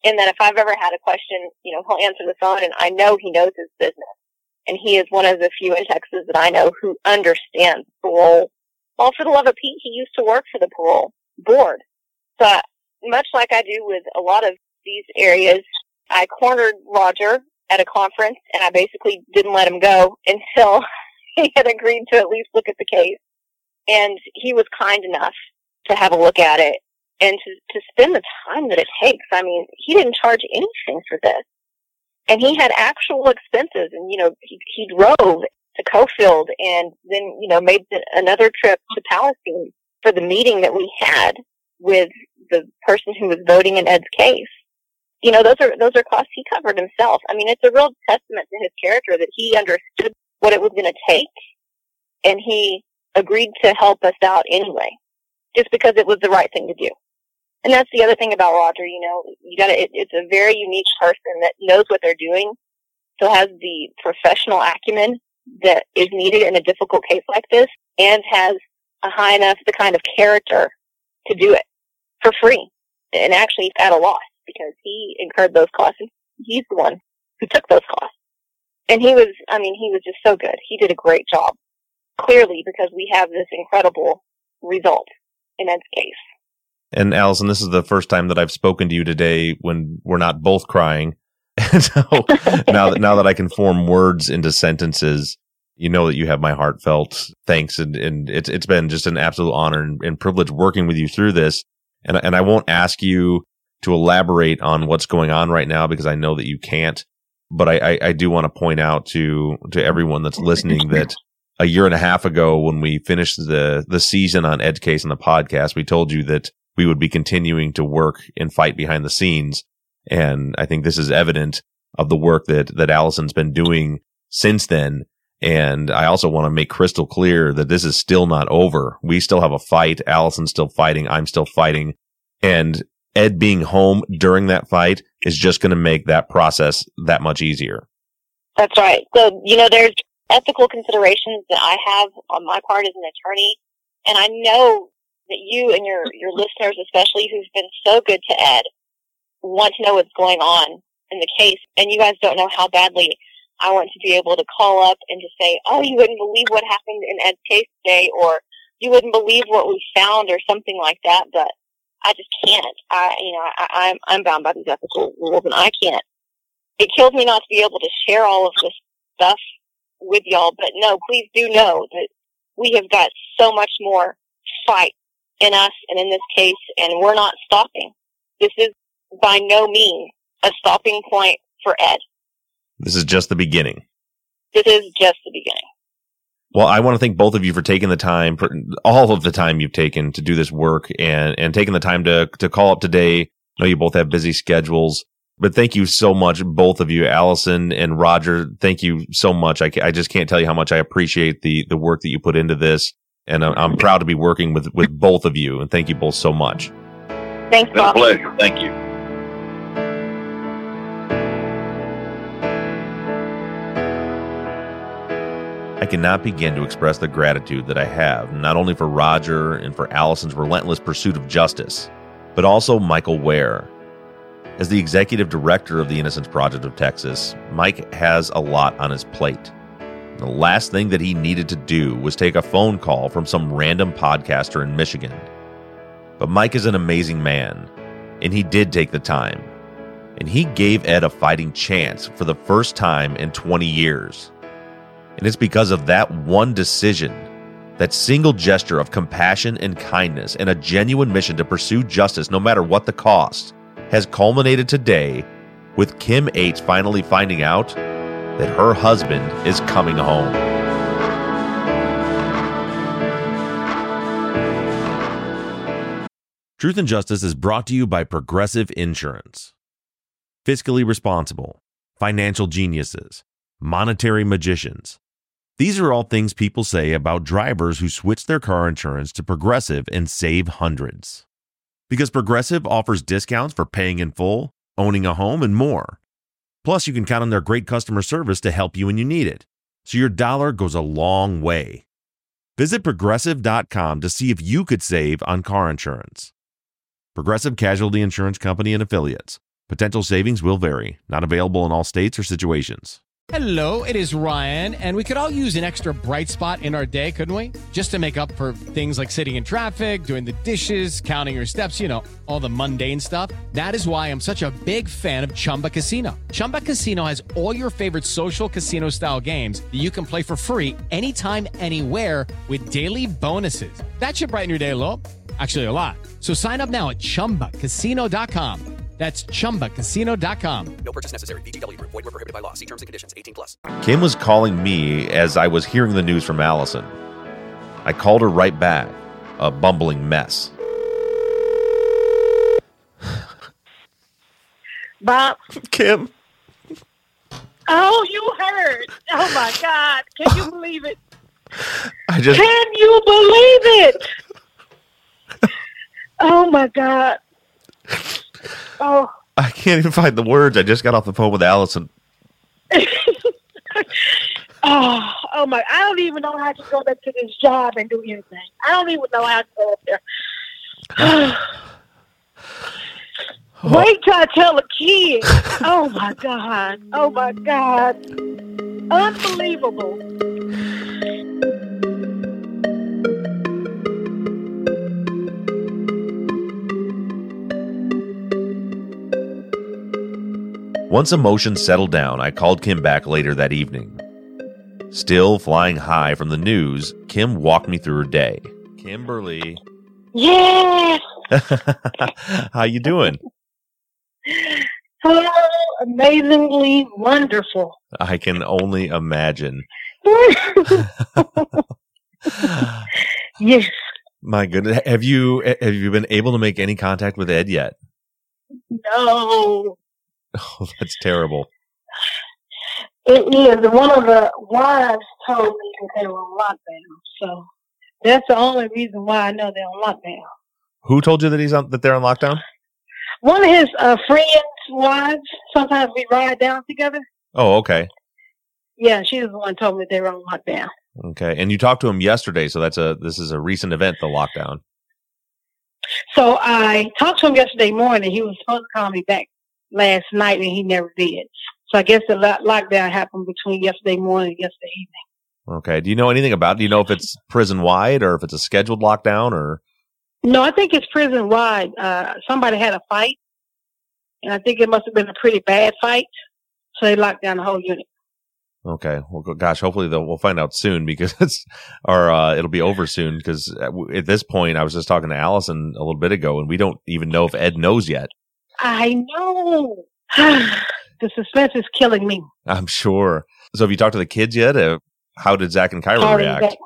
in that if I've ever had a question, you know, he'll answer the phone, and I know he knows his business. And he is one of the few in Texas that I know who understands parole. Well, for the love of Pete, he used to work for the parole board. So much like I do with a lot of these areas, I cornered Roger at a conference, and I basically didn't let him go until he had agreed to at least look at the case. And he was kind enough to have a look at it and to, to spend the time that it takes. I mean, he didn't charge anything for this. And he had actual expenses, and, you know, he, he drove to Cofield and then, you know, made the, another trip to Palestine for the meeting that we had with the person who was voting in Ed's case. You know, those are, those are costs he covered himself. I mean, it's a real testament to his character that he understood what it was going to take, and he agreed to help us out anyway, just because it was the right thing to do. And that's the other thing about Roger, you know, you gotta, it, it's a very unique person that knows what they're doing, so has the professional acumen that is needed in a difficult case like this, and has a high enough, the kind of character to do it for free, and actually at a loss, because he incurred those costs, and he's the one who took those costs. And he was, I mean, he was just so good. He did a great job, clearly, because we have this incredible result in Ed's case. And Allison, this is the first time that I've spoken to you today when we're not both crying. And so now that now that I can form words into sentences, you know that you have my heartfelt thanks, and, and it's it's been just an absolute honor and, and privilege working with you through this. And and I won't ask you to elaborate on what's going on right now, because I know that you can't. But I, I, I do want to point out to to everyone that's listening that a year and a half ago, when we finished the the season on Ed's case on the podcast, we told you that we would be continuing to work and fight behind the scenes. And I think this is evident of the work that, that Allison's been doing since then. And I also want to make crystal clear that this is still not over. We still have a fight. Allison's still fighting. I'm still fighting. And Ed being home during that fight is just going to make that process that much easier. That's right. So, you know, there's ethical considerations that I have on my part as an attorney. And I know that you and your, your listeners, especially, who've been so good to Ed, want to know what's going on in the case. And you guys don't know how badly I want to be able to call up and to say, oh, you wouldn't believe what happened in Ed's case today, or you wouldn't believe what we found, or something like that. But I just can't. I, you know, I, I'm, I'm bound by these ethical rules, and I can't. It kills me not to be able to share all of this stuff with y'all. But no, please do know that we have got so much more fight in us and in this case, and we're not stopping. This is by no means a stopping point for Ed. This is just the beginning. This is just the beginning. Well, I want to thank both of you for taking the time, for all of the time you've taken to do this work, and, and taking the time to, to call up today. I know you both have busy schedules, but thank you so much, both of you, Allison and Roger. Thank you so much. I, I just can't tell you how much I appreciate the, the work that you put into this. And I'm, I'm proud to be working with, with both of you. And thank you both so much. Thanks, Bob. It's been a pleasure. Thank you. I cannot begin to express the gratitude that I have, not only for Roger and for Allison's relentless pursuit of justice, but also Michael Ware. As the executive director of the Innocence Project of Texas, Mike has a lot on his plate. The last thing that he needed to do was take a phone call from some random podcaster in Michigan. But Mike is an amazing man, and he did take the time. And he gave Ed a fighting chance for the first time in twenty years. And it's because of that one decision, that single gesture of compassion and kindness and a genuine mission to pursue justice no matter what the cost, has culminated today with Kim H. finally finding out that her husband is coming home. Truth and Justice is brought to you by Progressive Insurance. Fiscally responsible, financial geniuses, monetary magicians. These are all things people say about drivers who switch their car insurance to Progressive and save hundreds. Because Progressive offers discounts for paying in full, owning a home, and more. Plus, you can count on their great customer service to help you when you need it, so your dollar goes a long way. Visit Progressive dot com to see if you could save on car insurance. Progressive Casualty Insurance Company and Affiliates. Potential savings will vary. Not available in all states or situations. Hello, it is Ryan, and we could all use an extra bright spot in our day, couldn't we? Just to make up for things like sitting in traffic, doing the dishes, counting your steps, you know, all the mundane stuff. That is why I'm such a big fan of Chumba Casino. Chumba Casino has all your favorite social casino-style games that you can play for free anytime, anywhere with daily bonuses. That should brighten your day a little. Actually, a lot. So sign up now at chumba casino dot com. That's chumba casino dot com. No purchase necessary. V G W Group. Void where prohibited by law. See terms and conditions. eighteen plus. Kim was calling me as I was hearing the news from Allison. I called her right back, a bumbling mess. Bob. Kim. Oh, you heard. Oh, my God. Can you believe it? I just. Can you believe it? Oh, my God. Oh. I can't even find the words. I just got off the phone with Allison. oh, oh my! I don't even know how to go back to this job and do anything. I don't even know how to go up there. Wait till I tell a kid. Oh my God! Oh my God! Unbelievable. Once emotions settled down, I called Kim back later that evening. Still flying high from the news, Kim walked me through her day. Kimberly. Yeah. How you doing? Hello, amazingly wonderful. I can only imagine. Yes. My goodness. Have you have you been able to make any contact with Ed yet? No. Oh, that's terrible. It is. One of the wives told me that they were on lockdown. So that's the only reason why I know they're on lockdown. Who told you that he's on that they're on lockdown? One of his uh, friends' wives. Sometimes we ride down together. Oh, okay. Yeah, she was the one who told me they were on lockdown. Okay, and you talked to him yesterday, so that's a this is a recent event, the lockdown. So I talked to him yesterday morning. He was supposed to call me back last night, and he never did. So I guess the lockdown happened between yesterday morning and yesterday evening. Okay. Do you know anything about it? Do you know if it's prison-wide or if it's a scheduled lockdown? Or No, I think it's prison-wide. Uh, somebody had a fight, and I think it must have been a pretty bad fight, so they locked down the whole unit. Okay. Well, gosh, hopefully they'll, we'll find out soon because it's, or uh, it'll be over soon because at this point, I was just talking to Allison a little bit ago, and we don't even know if Ed knows yet. I know. The suspense is killing me. I'm sure. So have you talked to the kids yet? Uh, how did Zach and Kyra Kyra react? Back.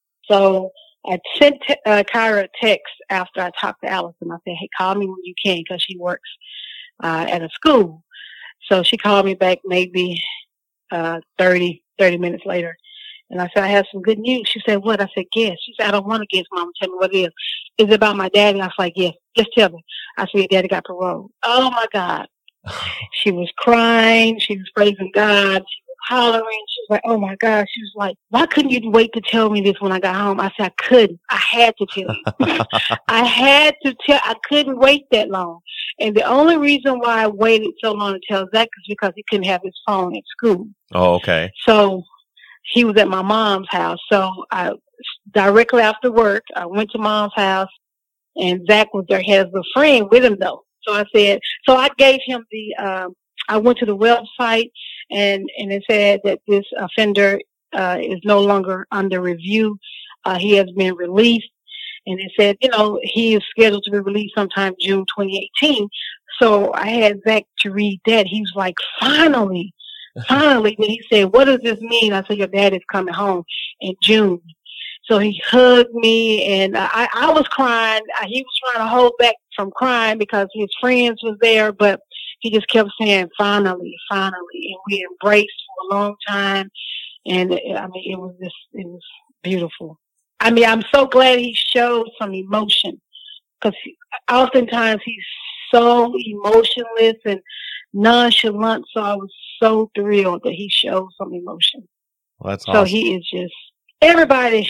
So I sent uh, Kyra a text after I talked to Allison. I said, hey, call me when you can because she works uh, at a school. So she called me back maybe uh, thirty, thirty minutes later. And I said, I have some good news. She said, what? I said, guess. She said, I don't want to guess, Mama. Tell me what it is. Is it about my daddy? I was like, yes. Just tell me. I said, your daddy got parole. Oh, my God. She was crying. She was praising God. She was hollering. She was like, oh, my God. She was like, why couldn't you wait to tell me this when I got home? I said, I couldn't. I had to tell you. I had to tell. I couldn't wait that long. And the only reason why I waited so long to tell Zach is because he couldn't have his phone at school. Oh, okay. So he was at my mom's house. So I directly after work, I went to mom's house, and Zach was there, has a friend with him though. So I said, so I gave him the, um, I went to the website and, and it said that this offender, uh, is no longer under review. Uh, he has been released, and it said, you know, he is scheduled to be released sometime June twenty eighteen. So I had Zach to read that. He was like, finally. Finally, then he said, what does this mean? I said, your dad is coming home in June. So he hugged me, and I, I was crying. He was trying to hold back from crying because his friends was there, but he just kept saying, finally, finally. And we embraced for a long time. And I mean, it was just, it was beautiful. I mean, I'm so glad he showed some emotion because oftentimes he's so emotionless and nonchalant. So I was so thrilled that he showed some emotion. Well, that's so awesome. he is just, everybody,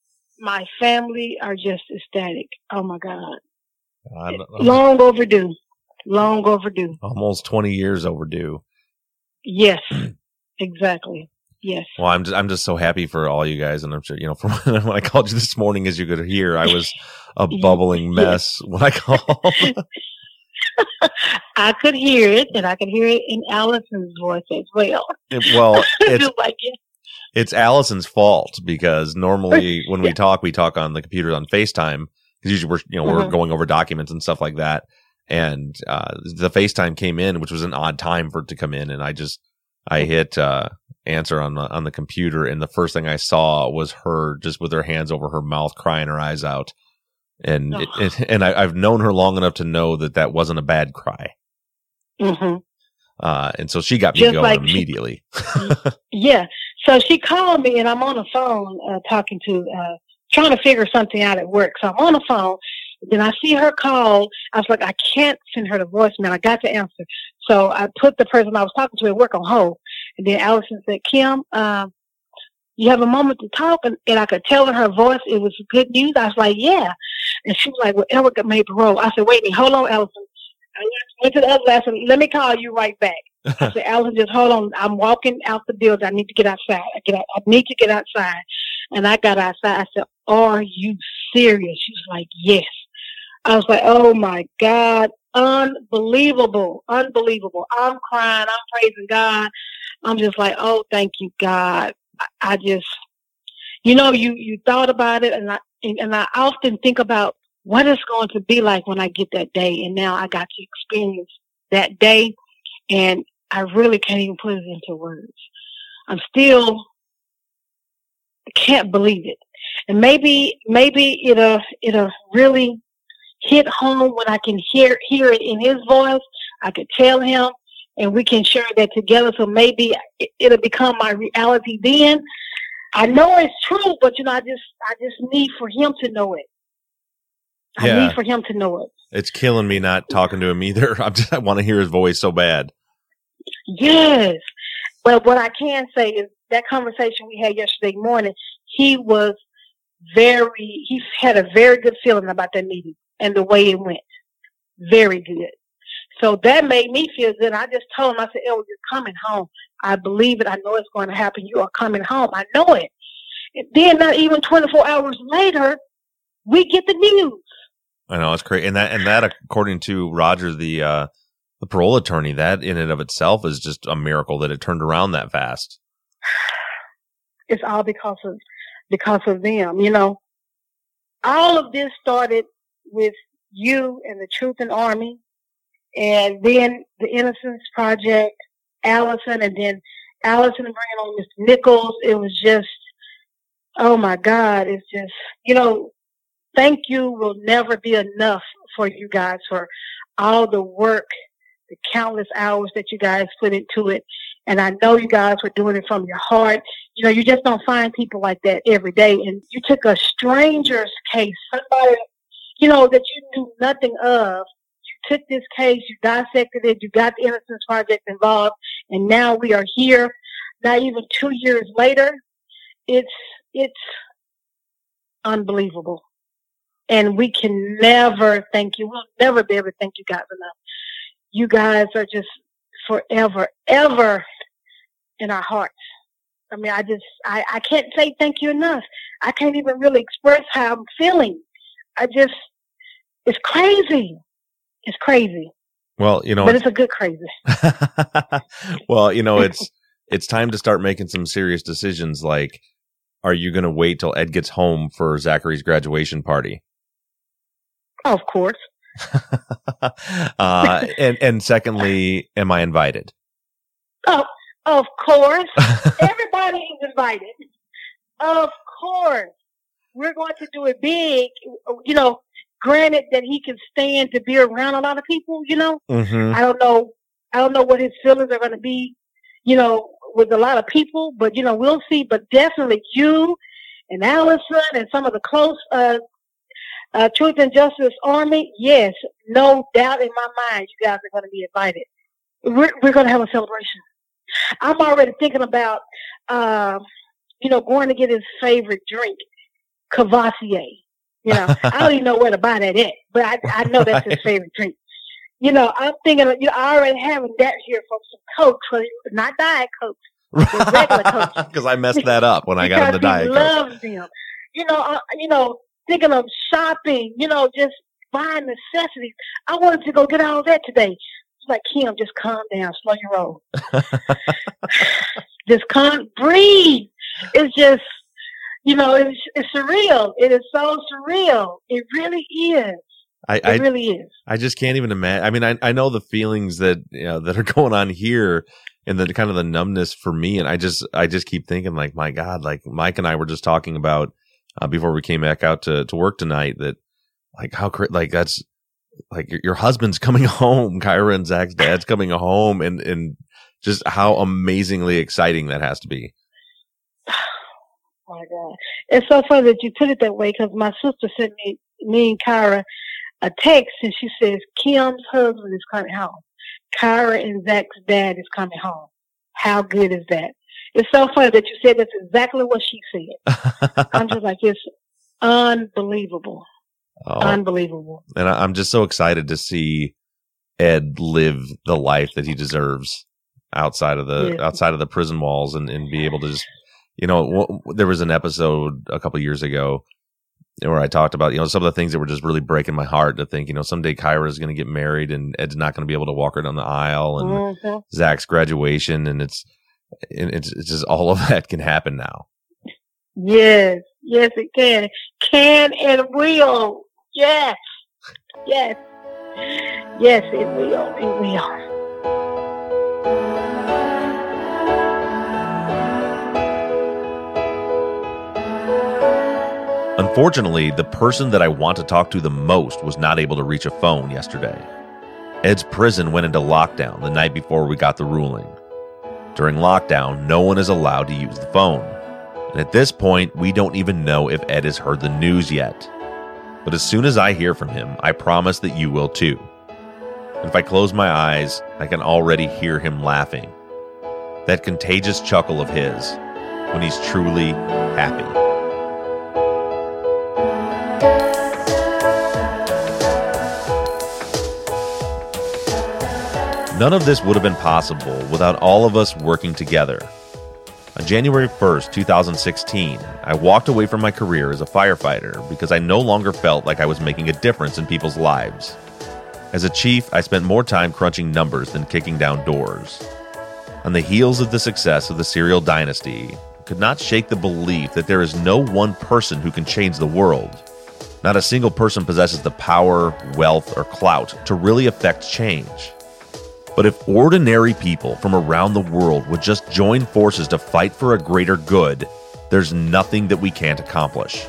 my family are just ecstatic. Oh my God. I don't know. Long overdue. long overdue. Almost twenty years overdue. Yes, exactly. Yes. Well, I'm just, I'm just so happy for all you guys, and I'm sure, you know, from when I called you this morning, as you could hear, I was a bubbling mess when I called. I could hear it, and I could hear it in Allison's voice as well. It, well, it's, Just like it. it's Allison's fault, because normally when we talk, we talk on the computer on FaceTime, because usually we're, you know, we're Mhm. going over documents and stuff like that. And uh, the FaceTime came in, which was an odd time for it to come in, and I just I hit uh, answer on the on the computer, and the first thing I saw was her just with her hands over her mouth, crying her eyes out. And it, it, and I, I've known her long enough to know that that wasn't a bad cry. Mm-hmm. Uh, and so she got me Just going like she- immediately. Yeah. So she called me, and I'm on the phone uh, talking to, uh, trying to figure something out at work. So I'm on the phone. Then I see her call. I was like, I can't send her the voicemail. I got to answer. So I put the person I was talking to at work on hold. And then Allison said, Kim, um, you have a moment to talk? And, and I could tell in her voice it was good news. I was like, yeah. And she was like, well, Eric got made parole. I said, wait a minute, hold on, Allison. I went to the other last one. Let me call you right back. I said, Allison, just hold on. I'm walking out the building. I need to get outside. I get out. I need to get outside. And I got outside. I said, are you serious? She was like, yes. I was like, oh my God, unbelievable, unbelievable. I'm crying. I'm praising God. I'm just like, oh, thank you, God. I, I just, you know, you, you thought about it, and I, and I often think about what it's going to be like when I get that day. And now I got to experience that day, and I really can't even put it into words. I'm still, can't believe it. And maybe, maybe it'll, it'll really hit home when I can hear, hear it in his voice. I could tell him, and we can share that together. So maybe it, it'll become my reality then. I know it's true, but you know, I just, I just need for him to know it. I Yeah. need for him to know it. It's killing me not talking to him either. I'm just, I want to hear his voice so bad. Yes. But what I can say is that conversation we had yesterday morning, he was very, he had a very good feeling about that meeting and the way it went. Very good. So that made me feel good. I just told him, I said, "Oh, you're coming home. I believe it. I know it's going to happen. You are coming home. I know it." And then not even twenty-four hours later, we get the news. I know, it's crazy. And that, and that, according to Roger, the, uh, the parole attorney, that in and of itself is just a miracle that it turned around that fast. It's all because of, because of them, you know. All of this started with you and the Truth and Army, and then the Innocence Project, Allison, and then Allison bringing on Mister Nichols. It was just, oh my God, it's just, you know, thank you will never be enough for you guys for all the work, the countless hours that you guys put into it. And I know you guys were doing it from your heart. You know, you just don't find people like that every day. And you took a stranger's case, somebody, you know, that you knew nothing of. You took this case, you dissected it, you got the Innocence Project involved, and now we are here. Not even two years later, it's it's unbelievable. And we can never thank you. We'll never be able to thank you guys enough. You guys are just forever, ever in our hearts. I mean, I just, I, I can't say thank you enough. I can't even really express how I'm feeling. I just, it's crazy. It's crazy. Well, you know, But it's a good crazy. well, you know, it's, it's time to start making some serious decisions. Like, are you going to wait till Ed gets home for Zachary's graduation party? Of course. uh, and, and secondly, am I invited? Oh, of course. Everybody is invited. Of course. We're going to do it big. You know, granted that he can stand to be around a lot of people, you know. Mm-hmm. I don't know. I don't know what his feelings are going to be, you know, with a lot of people, but, you know, we'll see. But definitely you and Allison and some of the close uh, uh, Truth and Justice Army, yes, no doubt in my mind, you guys are going to be invited. We're, we're going to have a celebration. I'm already thinking about, uh, you know, going to get his favorite drink, Cavassier. You know, I don't even know where to buy that at, but I, I know that's his favorite drink. You know, I'm thinking, of, you know, I already have that here from some Coke, so not Diet Coke, but regular Coke. Because I messed that up when I got on the Diet Coke. Because he loves them. You know, uh, you know, thinking of shopping, you know, just buying necessities. I wanted to go get all that today. It's like, Kim, just calm down, slow your roll. Just calm, breathe. It's just, you know, it's, it's surreal. It is so surreal. It really is. I, it I, really is. I just can't even imagine. I mean, I, I know the feelings that, you know, that are going on here and the kind of the numbness for me. And I just, I just keep thinking like, my God, like Mike and I were just talking about uh, before we came back out to, to work tonight that like how, like that's like your, your husband's coming home, Kyra and Zach's dad's coming home and, and just how amazingly exciting that has to be. Oh my God. It's so funny that you put it that way because my sister sent me, me and Kyra a text and she says, Kim's husband is coming home. Kyra and Zach's dad is coming home. How good is that? It's so funny that you said that's exactly what she said. I'm just like, it's unbelievable. Oh, unbelievable. And I, I'm just so excited to see Ed live the life that he deserves outside of the yes. outside of the prison walls and, and be able to just, you know, w- there was an episode a couple years ago where I talked about, you know, some of the things that were just really breaking my heart to think, you know, someday Kyra is going to get married and Ed's not going to be able to walk her down the aisle and mm-hmm. Zach's graduation. And it's, it's, it's just all of that can happen now. Yes. Yes, it can. Can and will. Yes. Yes. Yes, it will. It will. Unfortunately, the person that I want to talk to the most was not able to reach a phone yesterday. Ed's prison went into lockdown the night before we got the ruling. During lockdown, no one is allowed to use the phone. And at this point, we don't even know if Ed has heard the news yet. But as soon as I hear from him, I promise that you will too. And if I close my eyes, I can already hear him laughing. That contagious chuckle of his when he's truly happy. None of this would have been possible without all of us working together. On January first, twenty sixteen, I walked away from my career as a firefighter because I no longer felt like I was making a difference in people's lives. As a chief, I spent more time crunching numbers than kicking down doors. On the heels of the success of the Serial Dynasty, I could not shake the belief that there is no one person who can change the world. Not a single person possesses the power, wealth, or clout to really affect change. But if ordinary people from around the world would just join forces to fight for a greater good, there's nothing that we can't accomplish.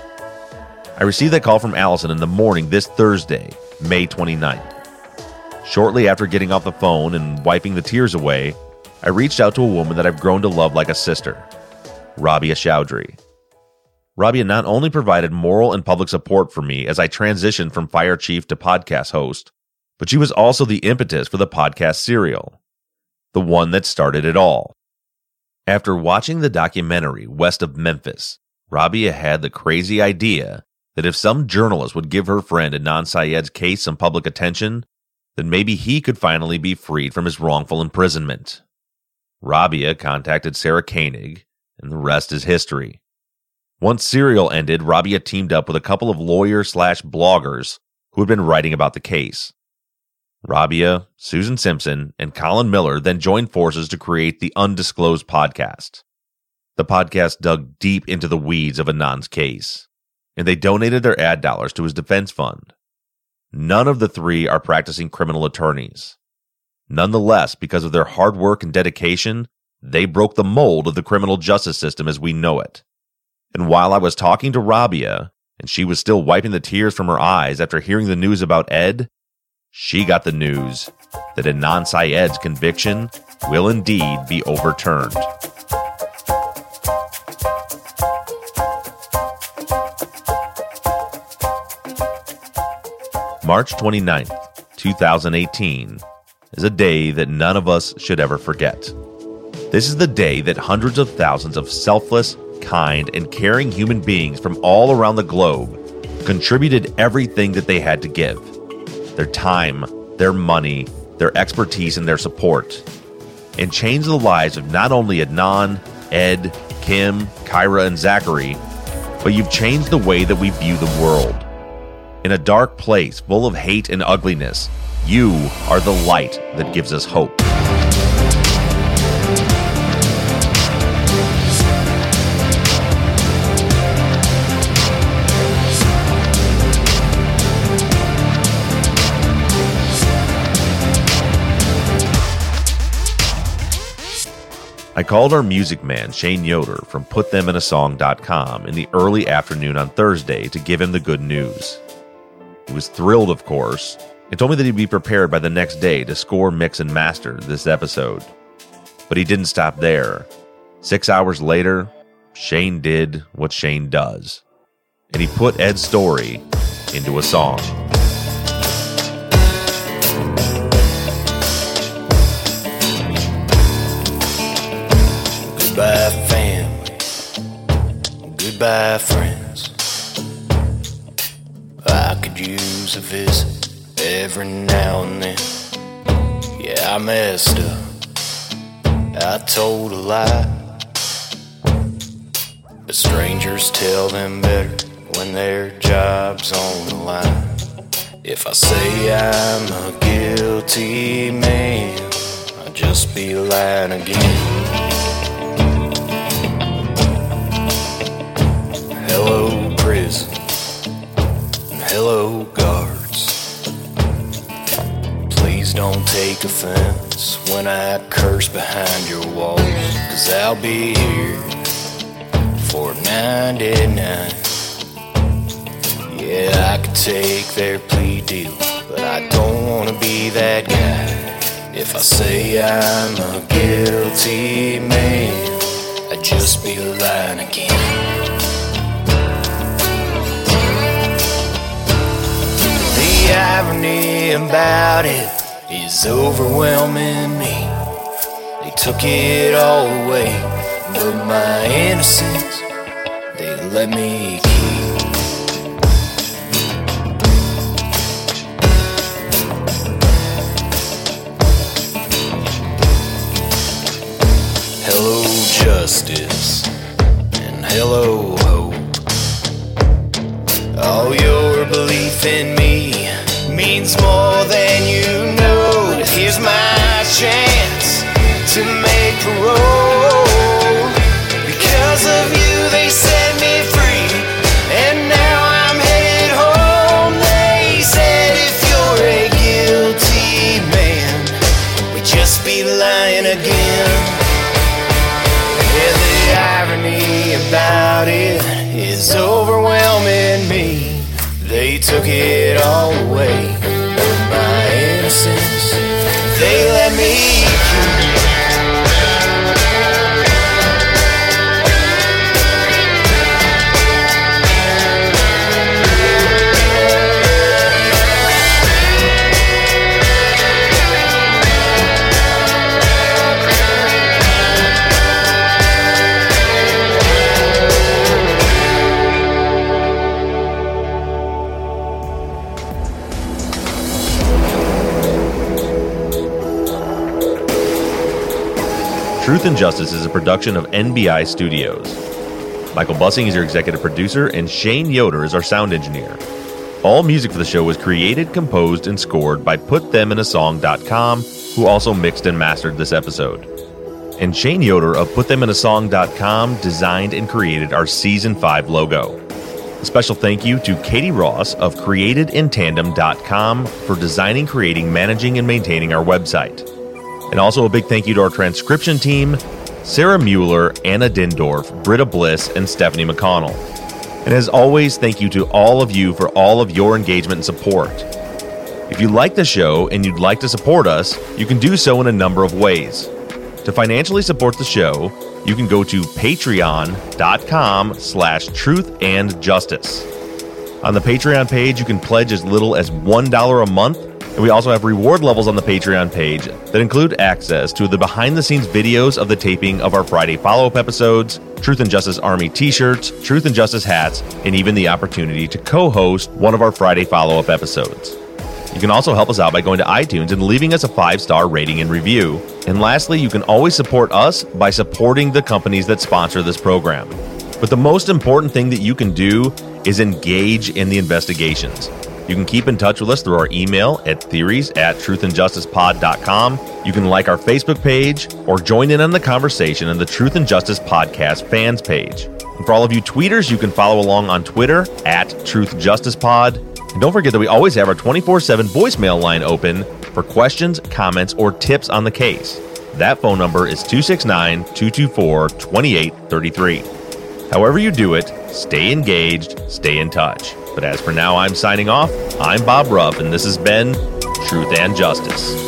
I received that call from Allison in the morning this Thursday, May twenty-ninth. Shortly after getting off the phone and wiping the tears away, I reached out to a woman that I've grown to love like a sister, Rabia Chowdhury. Rabia not only provided moral and public support for me as I transitioned from fire chief to podcast host, but she was also the impetus for the podcast Serial, the one that started it all. After watching the documentary West of Memphis, Rabia had the crazy idea that if some journalist would give her friend Adnan Syed's case some public attention, then maybe he could finally be freed from his wrongful imprisonment. Rabia contacted Sarah Koenig, and the rest is history. Once Serial ended, Rabia teamed up with a couple of lawyers slash bloggers who had been writing about the case. Rabia, Susan Simpson, and Colin Miller then joined forces to create the Undisclosed Podcast. The podcast dug deep into the weeds of Adnan's case, and they donated their ad dollars to his defense fund. None of the three are practicing criminal attorneys. Nonetheless, because of their hard work and dedication, they broke the mold of the criminal justice system as we know it. And while I was talking to Rabia, and she was still wiping the tears from her eyes after hearing the news about Ed, she got the news that Adnan Syed's conviction will indeed be overturned. March twenty-ninth, twenty eighteen is a day that none of us should ever forget. This is the day that hundreds of thousands of selfless, kind, and caring human beings from all around the globe contributed everything that they had to give. Their time, their money, their expertise, and their support, and change the lives of not only Adnan, Ed, Kim, Kyra, and Zachary, but you've changed the way that we view the world. In a dark place full of hate and ugliness, you are the light that gives us hope. I called our music man, Shane Yoder, from put them in a song dot com in the early afternoon on Thursday to give him the good news. He was thrilled, of course, and told me that he'd be prepared by the next day to score, mix, and master this episode. But he didn't stop there. Six hours later, Shane did what Shane does, and he put Ed's story into a song. Goodbye, family. Goodbye, friends. I could use a visit every now and then. Yeah, I messed up. I told a lie. But strangers tell them better when their job's on the line. If I say I'm a guilty man, I'll just be lying again. Hello, prison, and hello, guards. Please don't take offense when I curse behind your walls, 'cause I'll be here for ninety-nine. Yeah, I could take their plea deal, but I don't wanna be that guy. If I say I'm a guilty man, I'd just be lying again. The irony about it is overwhelming me. They took it all away, but my innocence they let me keep. Hello, justice, and hello, hope. All your belief in me means more than you know. Here's my chance to make parole. Because of you they set me free, and now I'm headed home. They said if you're a guilty man, we'd just be lying again. Yeah, the irony about it is overwhelming me. They took it all away, but my innocence they let me keep. Truth and Justice is a production of N B I Studios. Michael Bussing is your executive producer, and Shane Yoder is our sound engineer. All music for the show was created, composed, and scored by put them in a song dot com, who also mixed and mastered this episode. And Shane Yoder of put them in a song dot com designed and created our Season five logo. A special thank you to Katie Ross of created in tandem dot com for designing, creating, managing, and maintaining our website. And also a big thank you to our transcription team, Sarah Mueller, Anna Dindorf, Britta Bliss, and Stephanie McConnell. And as always, thank you to all of you for all of your engagement and support. If you like the show and you'd like to support us, you can do so in a number of ways. To financially support the show, you can go to patreon.com slash truth and justice. On the Patreon page, you can pledge as little as one dollar a month. And we also have reward levels on the Patreon page that include access to the behind-the-scenes videos of the taping of our Friday follow-up episodes, Truth and Justice Army t-shirts, Truth and Justice hats, and even the opportunity to co-host one of our Friday follow-up episodes. You can also help us out by going to iTunes and leaving us a five-star rating and review. And lastly, you can always support us by supporting the companies that sponsor this program. But the most important thing that you can do is engage in the investigations. You can keep in touch with us through our email at theories at truthandjusticepod dot com. You can like our Facebook page or join in on the conversation on the Truth and Justice Podcast fans page. And for all of you tweeters, you can follow along on Twitter at truthjusticepod. And don't forget that we always have our twenty-four seven voicemail line open for questions, comments, or tips on the case. That phone number is two six nine, two two four, two eight three three. However you do it, stay engaged, stay in touch. But as for now, I'm signing off. I'm Bob Ruff, and this has been Truth and Justice.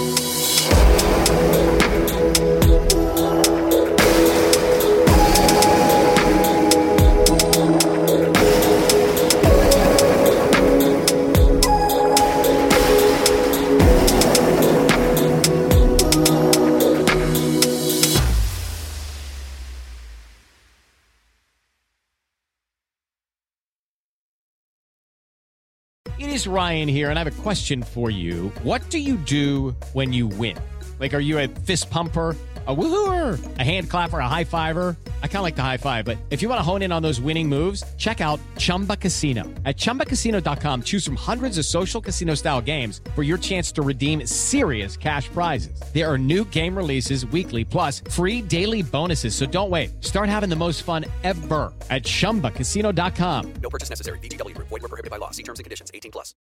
It is Ryan here, and I have a question for you. What do you do when you win? Like, are you a fist pumper, a woohooer, a hand clapper, a high fiver? I kind of like the high five, but if you want to hone in on those winning moves, check out Chumba Casino. At chumba casino dot com, choose from hundreds of social casino-style games for your chance to redeem serious cash prizes. There are new game releases weekly, plus free daily bonuses, so don't wait. Start having the most fun ever at chumba casino dot com. No purchase necessary. V G W Group. Void where prohibited by law. See terms and conditions. eighteen plus.